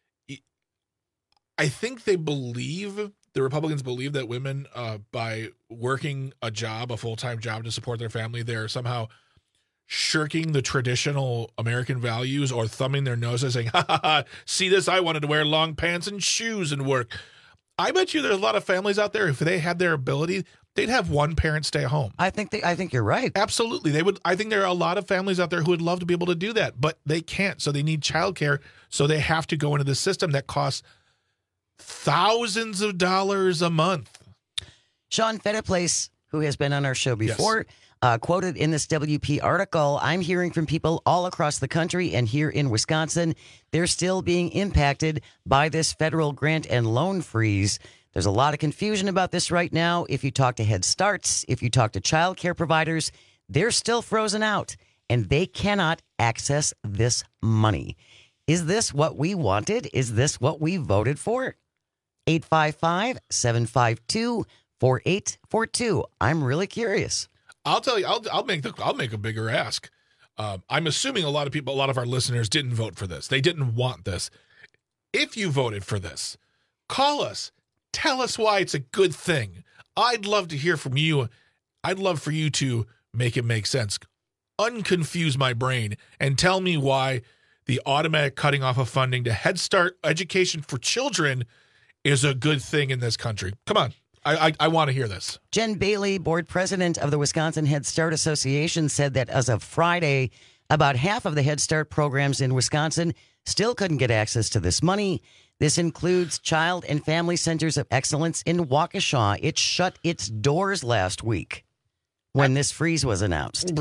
I think they believe, the Republicans believe that women, uh, by working a job, a full-time job to support their family, they're somehow shirking the traditional American values or thumbing their noses saying, ha ha ha, see this? I wanted to wear long pants and shoes and work. I bet you there's a lot of families out there, if they had their ability, they'd have one parent stay home.
I think they, I think you're right.
Absolutely. They would. I think there are a lot of families out there who would love to be able to do that, but they can't. So they need childcare. So they have to go into the system that costs thousands of dollars a month.
Sean Fettiplace, who has been on our show before, yes. Uh, quoted in this W P article, I'm hearing from people all across the country and here in Wisconsin, they're still being impacted by this federal grant and loan freeze. There's a lot of confusion about this right now. If you talk to Head Starts, if you talk to child care providers, they're still frozen out and they cannot access this money. Is this what we wanted? Is this what we voted for? eight five five, seven five two, four eight four two. I'm really curious.
I'll tell you, I'll I'll make the I'll make a bigger ask. Um, I'm assuming a lot of people, a lot of our listeners didn't vote for this. They didn't want this. If you voted for this, call us. Tell us why it's a good thing. I'd love to hear from you. I'd love for you to make it make sense. Unconfuse my brain and tell me why the automatic cutting off of funding to Head Start education for children is a good thing in this country. Come on. I, I, I want to hear this.
Jen Bailey, board president of the Wisconsin Head Start Association, said that as of Friday, about half of the Head Start programs in Wisconsin still couldn't get access to this money. This includes Child and Family Centers of Excellence in Waukesha. It shut its doors last week when this freeze was announced.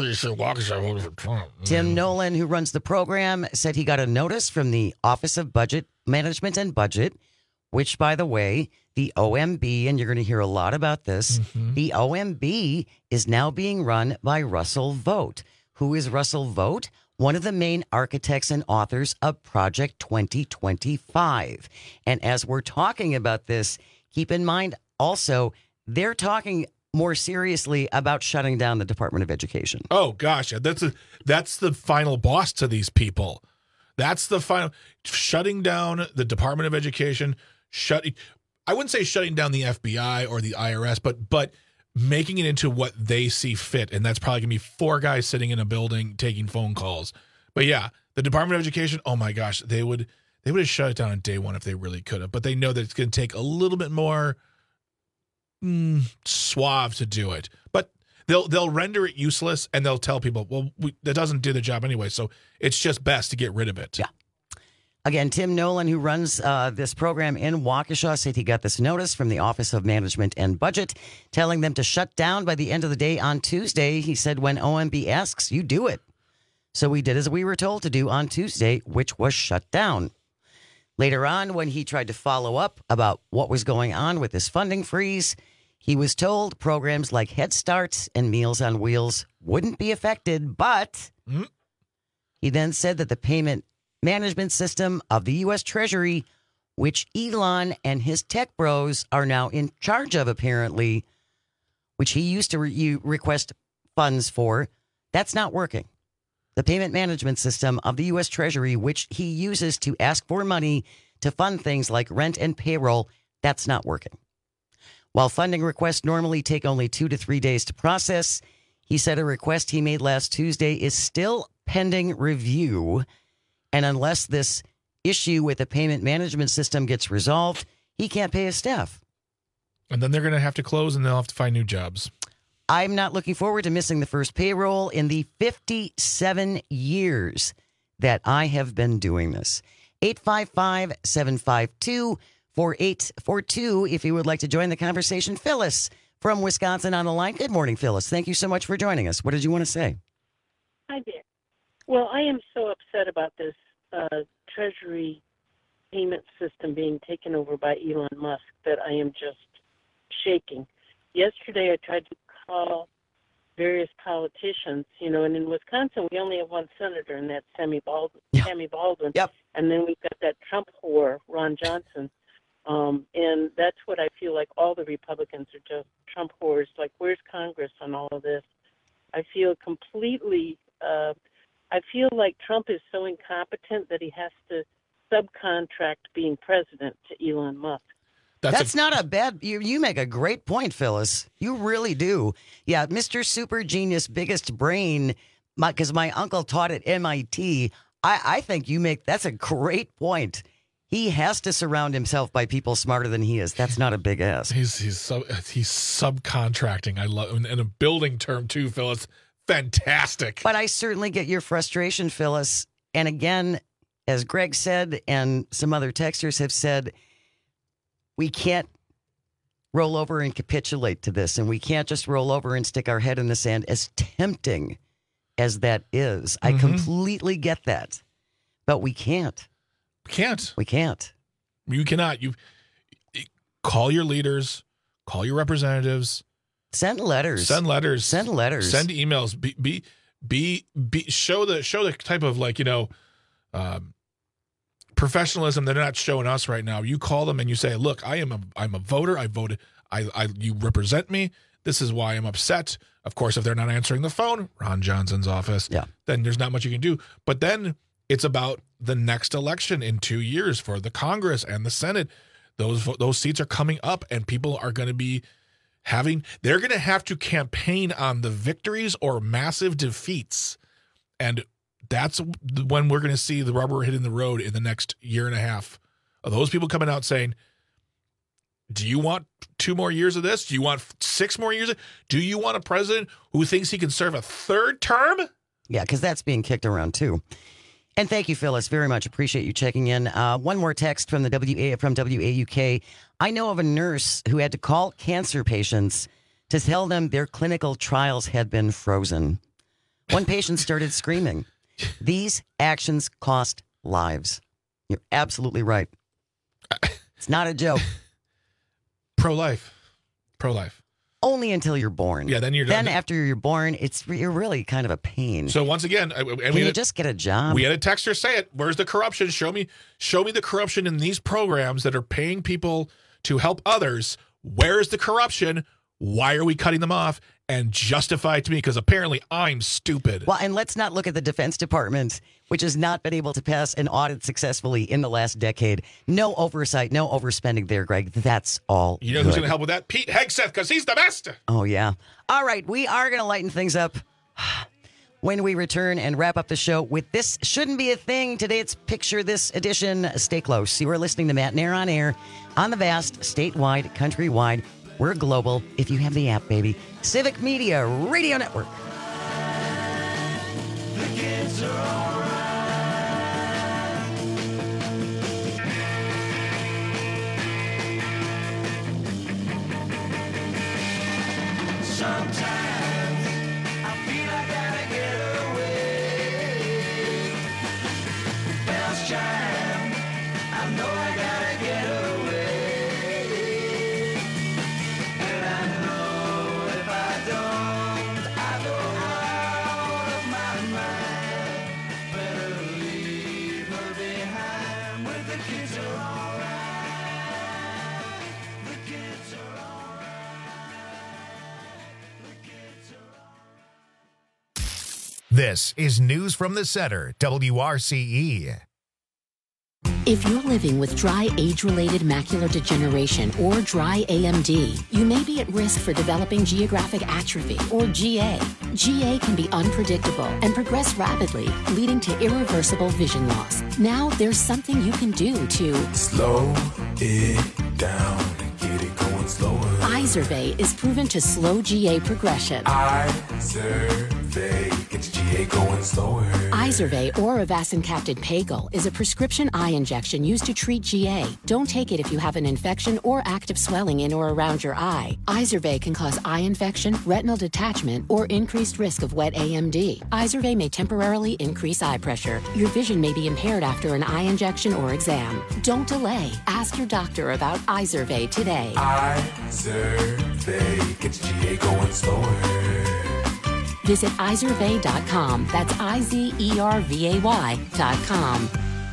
Tim Nolan, who runs the program, said he got a notice from the Office of Budget Management and Budget, which, by the way, the O M B, and you're going to hear a lot about this, mm-hmm. the O M B is now being run by Russell Vogt. Who is Russell Vogt? One of the main architects and authors of Project twenty twenty-five. And as we're talking about this, keep in mind also, they're talking more seriously about shutting down the Department of Education.
Oh, gosh. That's a, that's the final boss to these people. That's the final, shutting down the Department of Education, shutting, I wouldn't say shutting down the F B I or the I R S, but but making it into what they see fit. And that's probably going to be four guys sitting in a building taking phone calls. But yeah, the Department of Education, oh my gosh, they would they would have shut it down on day one if they really could have. But they know that it's going to take a little bit more mm, suave to do it. But they'll they'll render it useless and they'll tell people, well, we, that doesn't do the job anyway. So it's just best to get rid of it.
Yeah. Again, Tim Nolan, who runs uh, this program in Waukesha, said he got this notice from the Office of Management and Budget telling them to shut down by the end of the day on Tuesday. He said, when O M B asks, you do it. So we did as we were told to do on Tuesday, which was shut down. Later on, when he tried to follow up about what was going on with this funding freeze, he was told programs like Head Start and Meals on Wheels wouldn't be affected, but mm-hmm. he then said that the payment management system of the U S Treasury, which Elon and his tech bros are now in charge of, apparently, which he used to re- request funds for, that's not working. The payment management system of the U S Treasury, which he uses to ask for money to fund things like rent and payroll, that's not working. While funding requests normally take only two to three days to process, he said a request he made last Tuesday is still pending review. And unless this issue with the payment management system gets resolved, he can't pay his staff.
And then they're going to have to close and they'll have to find new jobs.
I'm not looking forward to missing the first payroll in the fifty-seven years that I have been doing this. eight five five, seven five two, four eight four two if you would like to join the conversation. Phyllis from Wisconsin on the line. Good morning, Phyllis. Thank you so much for joining us. What did you want to say?
Hi there. Well, I am so upset about this uh, Treasury payment system being taken over by Elon Musk that I am just shaking. Yesterday, I tried to call various politicians, you know, and in Wisconsin, we only have one senator, and that's Sammy Baldwin.
Yeah.
Sammy Baldwin.
Yep.
And then we've got that Trump whore, Ron Johnson. Um, and that's what I feel like all the Republicans are just Trump whores. Like, where's Congress on all of this? I feel completely, uh, I feel like Trump is so incompetent that he has to subcontract being president to Elon Musk.
That's, That's a, not a bad, you, you make a great point, Phyllis. You really do. Yeah, Mister Super Genius, biggest brain, because my, my uncle taught at M I T. I, I think you make, that's a great point. He has to surround himself by people smarter than he is. That's not a big ass.
He's he's sub, he's subcontracting. I love, and a building term too, Phyllis. Fantastic.
But I certainly get your frustration, Phyllis. And again, as Greg said, and some other texters have said, we can't roll over and capitulate to this, and we can't just roll over and stick our head in the sand, as tempting as that is. Mm-hmm. I completely get that, but we can't.
We can't.
We can't.
You cannot. You call your leaders, call your representatives,
send letters,
send letters,
send letters,
send emails. Be be be, be show the show the type of, like, you know, um, professionalism they're not showing us right now. You call them and you say, "Look, I am a I'm a voter. I voted. I I you represent me. This is why I'm upset." Of course, if they're not answering the phone, Ron Johnson's office.
Yeah.
Then there's not much you can do. But then it's about the next election in two years for the Congress and the Senate. Those those seats are coming up, and people are going to be having. They're going to have to campaign on the victories or massive defeats, and that's when we're going to see the rubber hitting the road in the next year and a half. Of those people coming out saying, do you want two more years of this? Do you want six more years? Do you want a president who thinks he can serve a third term?
Yeah, because that's being kicked around too. And thank you, Phyllis, very much. Appreciate you checking in. Uh, one more text from the W A from W A U K. I know of a nurse who had to call cancer patients to tell them their clinical trials had been frozen. One patient started screaming. These actions cost lives. You're absolutely right. It's not a joke.
Pro-life. Pro-life.
Only until you're born.
Yeah, then you're
Then
done.
after you're born, it's you're really kind of a pain.
So once again, and
Can
we
you
had,
just get a job?
We had a texter say it. Where's the corruption? Show me, show me the corruption in these programs that are paying people to help others. Where's the corruption? Why are we cutting them off? And justify it to me, because apparently I'm stupid.
Well, and let's not look at the Defense Department, which has not been able to pass an audit successfully in the last decade. No oversight, no overspending there, Greg. That's all.
You know who's going to help with that? Pete Hegseth, because he's the best.
Oh, yeah. All right, we are going to lighten things up when we return and wrap up the show with This Shouldn't Be a Thing. Today it's Picture This edition. Stay close. You are listening to Matt Nair on Air on the vast, statewide, countrywide. We're global. If you have the app, baby. Civic Media Radio Network.
The kids are all right. Sometimes I feel I gotta get away. Bells chime. I know I gotta get away.
This is News from the Center, W R C E.
If you're living with dry age-related macular degeneration or dry A M D, you may be at risk for developing geographic atrophy or G A. G A can be unpredictable and progress rapidly, leading to irreversible vision loss. Now there's something you can do to
slow it down and get it going slower.
Izervay is proven to slow G A progression.
Izervay gets G A going slower.
Izervay or avacincaptad pagel is a prescription eye injection used to treat G A. Don't take it if you have an infection or active swelling in or around your eye. Izervay can cause eye infection, retinal detachment, or increased risk of wet A M D. Izervay may temporarily increase eye pressure. Your vision may be impaired after an eye injection or exam. Don't delay. Ask your doctor about Izervay today.
Izervay gets G A going slower.
Visit izervay dot com. That's I Z E R V A Y dot com.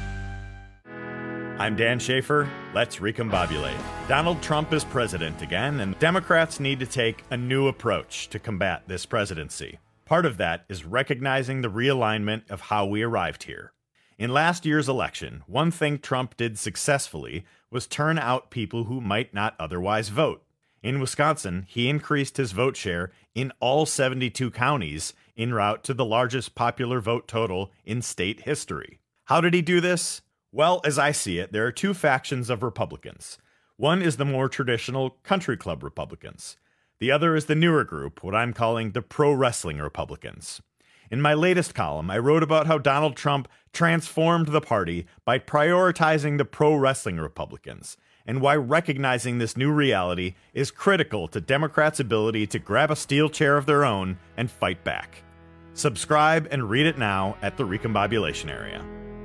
I'm Dan Schaefer. Let's recombobulate. Donald Trump is president again, and Democrats need to take a new approach to combat this presidency. Part of that is recognizing the realignment of how we arrived here. In last year's election, one thing Trump did successfully was turn out people who might not otherwise vote. In Wisconsin, he increased his vote share in all seventy-two counties en route to the largest popular vote total in state history. How did he do this? Well, as I see it, there are two factions of Republicans. One is the more traditional country club Republicans. The other is the newer group, what I'm calling the pro-wrestling Republicans. In my latest column, I wrote about how Donald Trump transformed the party by prioritizing the pro-wrestling Republicans, and why recognizing this new reality is critical to Democrats' ability to grab a steel chair of their own and fight back. Subscribe and read it now at the Recombobulation Area.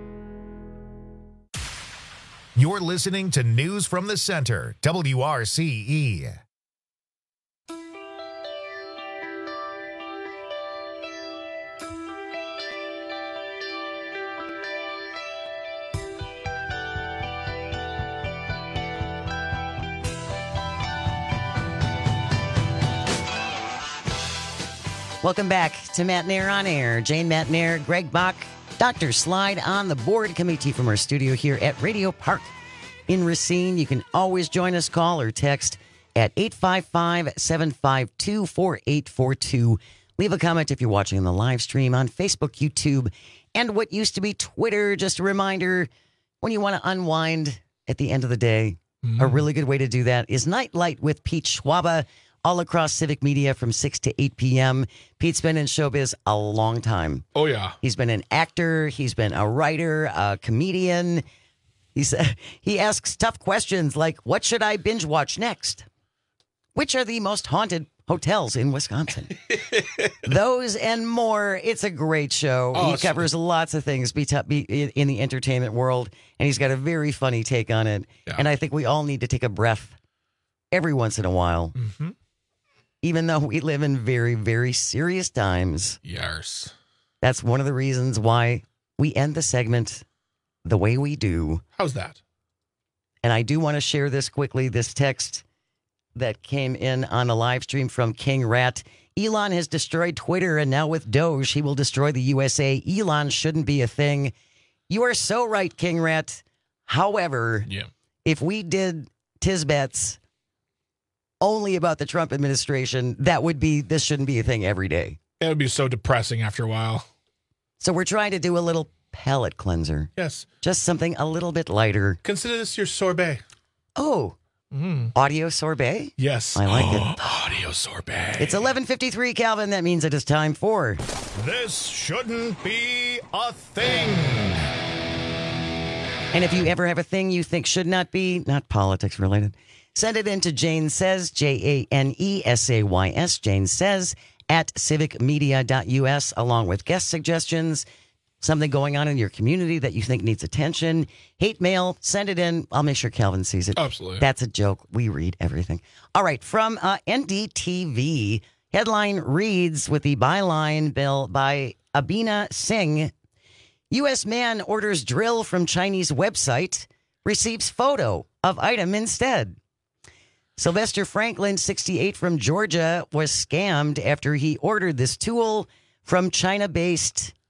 You're listening to News from the Center, W R C E.
Welcome back to Matt Nair on Air. Jane Matt Nair, Greg Bach, Doctor Slide on the board, coming to you from our studio here at Radio Park in Racine. You can always join us, call or text at eight five five, seven five two, four eight four two. Leave a comment if you're watching on the live stream on Facebook, YouTube, and what used to be Twitter. Just a reminder, when you want to unwind at the end of the day, mm. a really good way to do that is Nightlight with Pete Schwaba, all across Civic Media from six to eight p.m. Pete's been in showbiz a long time.
Oh, yeah.
He's been an actor. He's been a writer, a comedian. He's, uh, he asks tough questions like, what should I binge watch next? Which are the most haunted hotels in Wisconsin? Those and more. It's a great show.
Oh,
he covers lots of things be t- be in the entertainment world, and he's got a very funny take on it.
Yeah.
And I think we all need to take a breath every once in a while.
Mm-hmm.
Even though we live in very, very serious times.
Yes.
That's one of the reasons why we end the segment the way we do.
How's that?
And I do want to share this quickly, this text that came in on a live stream from King Rat. Elon has destroyed Twitter, and now with Doge, he will destroy the U S A. Elon shouldn't be a thing. You are so right, King Rat. However,
yeah.
if we did Tisbets only about the Trump administration, that would be, this shouldn't be a thing every day.
It would be so depressing after a while.
So we're trying to do a little palate cleanser.
Yes.
Just something a little bit lighter.
Consider this your sorbet.
Oh,
mm.
audio sorbet?
Yes.
I like
oh,
it.
Audio sorbet.
It's eleven fifty-three, Calvin. That means it is time for...
This shouldn't be a thing.
And if you ever have a thing you think should not be, not politics related, send it in to Jane Says, J A N E S A Y S, Jane Says, at civic media dot U S, along with guest suggestions, something going on in your community that you think needs attention, hate mail, send it in. I'll make sure Calvin sees it.
Absolutely.
That's a joke. We read everything. All right, from uh, N D T V, headline reads with the byline bill by Abina Singh, U S man orders drill from Chinese website, receives photo of item instead. Sylvester Franklin, sixty-eight, from Georgia, was scammed after he ordered this tool from China-based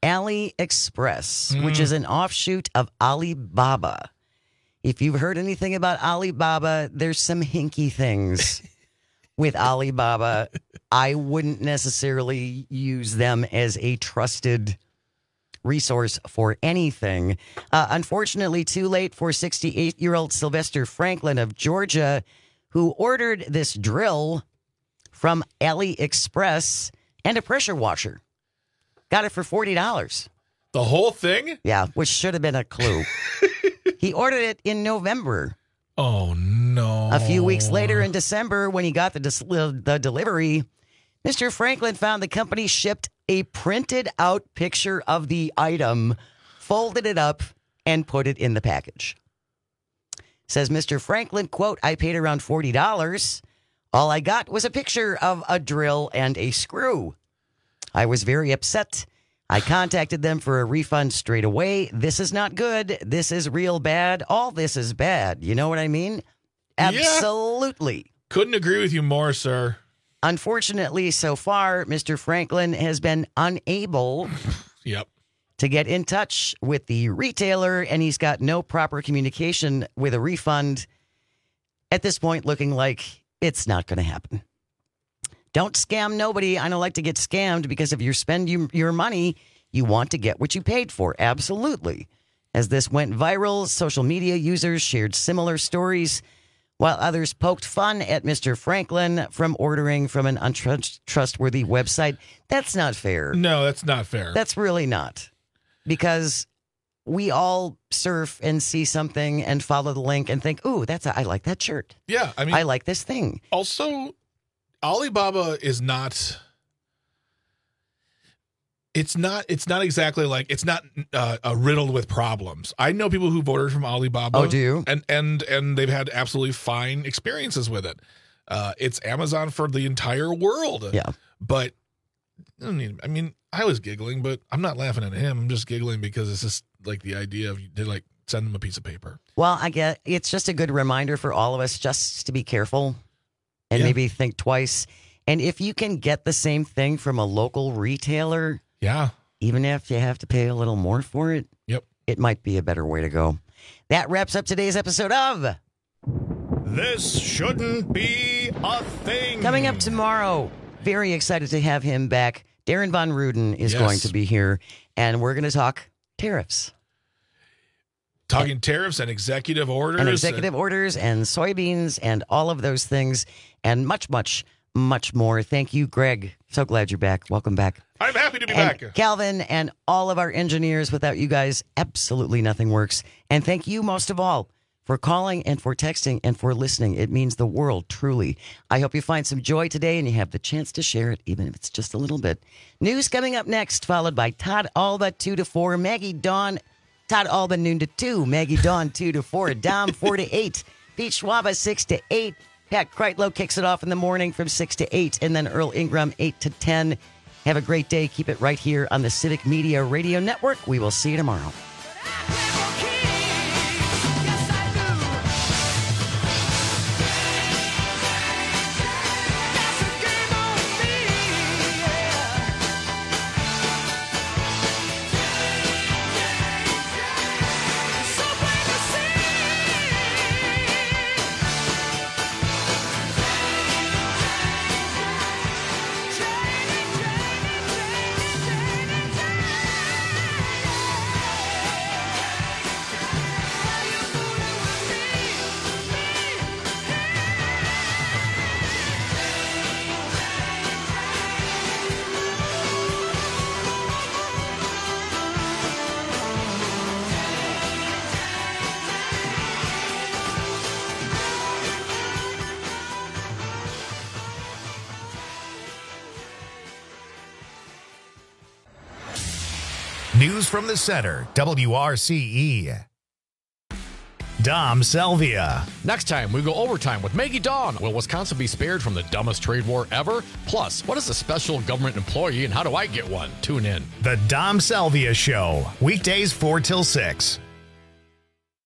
AliExpress,
Mm.
which is an offshoot of Alibaba. If you've heard anything about Alibaba, there's some hinky things with Alibaba. I wouldn't necessarily use them as a trusted resource for anything. Uh, unfortunately, too late for sixty-eight-year-old Sylvester Franklin of Georgia, who ordered this drill from AliExpress and a pressure washer. Got it for forty dollars.
The whole thing?
Yeah, which should have been a clue. He ordered it in November.
Oh, no.
A few weeks later in December, when he got the, dis- the delivery, Mister Franklin found the company shipped a printed out picture of the item, folded it up, and put it in the package. Says Mister Franklin, quote, I paid around forty dollars. All I got was a picture of a drill and a screw. I was very upset. I contacted them for a refund straight away. This is not good. This is real bad. All this is bad. You know what I mean? Absolutely.
Yeah. Couldn't agree with you more, sir.
Unfortunately, so far, Mister Franklin has been unable
yep.
to get in touch with the retailer, and he's got no proper communication with a refund. At this point, looking like it's not going to happen. Don't scam nobody. I don't like to get scammed because if you spend you, your money, you want to get what you paid for. Absolutely. As this went viral, social media users shared similar stories, while others poked fun at Mister Franklin from ordering from an untrustworthy website. That's not fair.
No, that's not fair.
That's really not. Because we all surf and see something and follow the link and think, ooh, that's a, I like that shirt.
Yeah, I mean,
I like this thing.
Also, Alibaba is not. It's not. It's not exactly like it's not uh, uh, riddled with problems. I know people who've ordered from Alibaba.
Oh, do you?
And and and they've had absolutely fine experiences with it. Uh, it's Amazon for the entire world.
Yeah.
But I mean, I mean, I was giggling, but I'm not laughing at him. I'm just giggling because it's just like the idea of you did like send them a piece of paper.
Well, I get it's just a good reminder for all of us just to be careful and
Yeah.
maybe think twice. And if you can get the same thing from a local retailer,
yeah,
even if you have to pay a little more for it,
yep,
it might be a better way to go. That wraps up today's episode of
This Shouldn't Be a Thing.
Coming up tomorrow. Very excited to have him back. Darren Von Ruden is
Yes.
going to be here, and we're going to talk tariffs.
Talking tariffs and executive orders.
And executive orders and soybeans and all of those things and much, much, much more. Thank you, Greg. So glad you're back. Welcome back.
I'm happy to be
And
back.
Calvin and all of our engineers. Without you guys, absolutely nothing works. And thank you most of all for calling and for texting and for listening. It means the world, truly. I hope you find some joy today and you have the chance to share it, even if it's just a little bit. News coming up next, followed by Todd Alba, two to four, Maggie Dawn, Todd Alba, noon to two, Maggie Dawn, two to four, Dom, four to eight, Pete Schwaba, six to eight, Pat Kreitlow kicks it off in the morning from six to eight, and then Earl Ingram, eight to ten. Have a great day. Keep it right here on the Civic Media Radio Network. We will see you tomorrow.
News from the center, W R C E. Dom Selvia.
Next time, we go overtime with Maggie Dawn. Will Wisconsin be spared from the dumbest trade war ever? Plus, what is a special government employee and how do I get one? Tune in.
The Dom Selvia Show, weekdays four till six.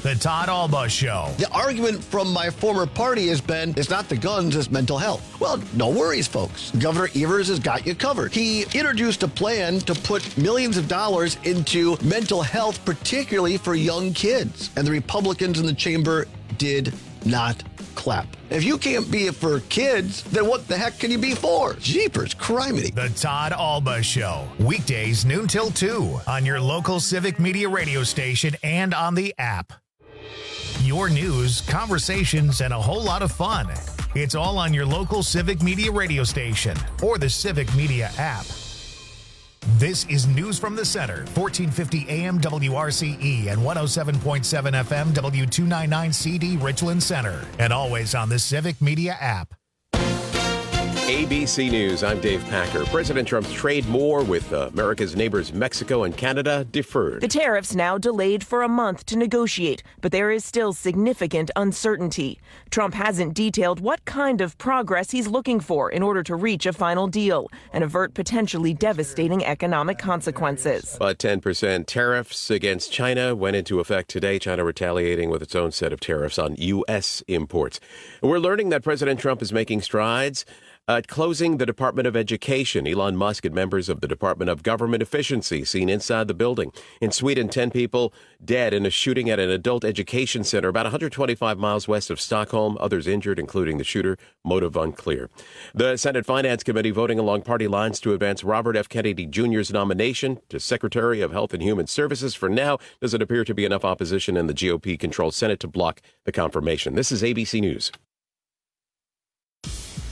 The Todd Alba Show.
The argument from my former party has been, it's not the guns, it's mental health. Well, no worries, folks. Governor Evers has got you covered. He introduced a plan to put millions of dollars into mental health, particularly for young kids. And the Republicans in the chamber did not clap. If you can't be it for kids, then what the heck can you be for? Jeepers, criminy.
The Todd Alba Show. Weekdays noon till two on your local Civic Media radio station and on the app. Your news, conversations, and a whole lot of fun. It's all on your local Civic Media radio station or the Civic Media app. This is News from the Center, fourteen fifty A M W R C E and one oh seven point seven F M W two ninety-nine C D Richland Center, and always on the Civic Media app.
A B C News, I'm Dave Packer. President Trump's trade war with uh, America's neighbors Mexico and Canada deferred.
The tariffs now delayed for a month to negotiate, but there is still significant uncertainty. Trump hasn't detailed what kind of progress he's looking for in order to reach a final deal and avert potentially devastating economic consequences.
But ten percent tariffs against China went into effect today, China retaliating with its own set of tariffs on U S imports. We're learning that President Trump is making strides at closing the Department of Education. Elon Musk and members of the Department of Government Efficiency seen inside the building. In Sweden, ten people dead in a shooting at an adult education center about one hundred twenty-five miles west of Stockholm. Others injured, including the shooter. Motive unclear. The Senate Finance Committee voting along party lines to advance Robert F. Kennedy Junior's nomination to Secretary of Health and Human Services. For now, doesn't appear to be enough opposition in the G O P-controlled Senate to block the confirmation. This is A B C News.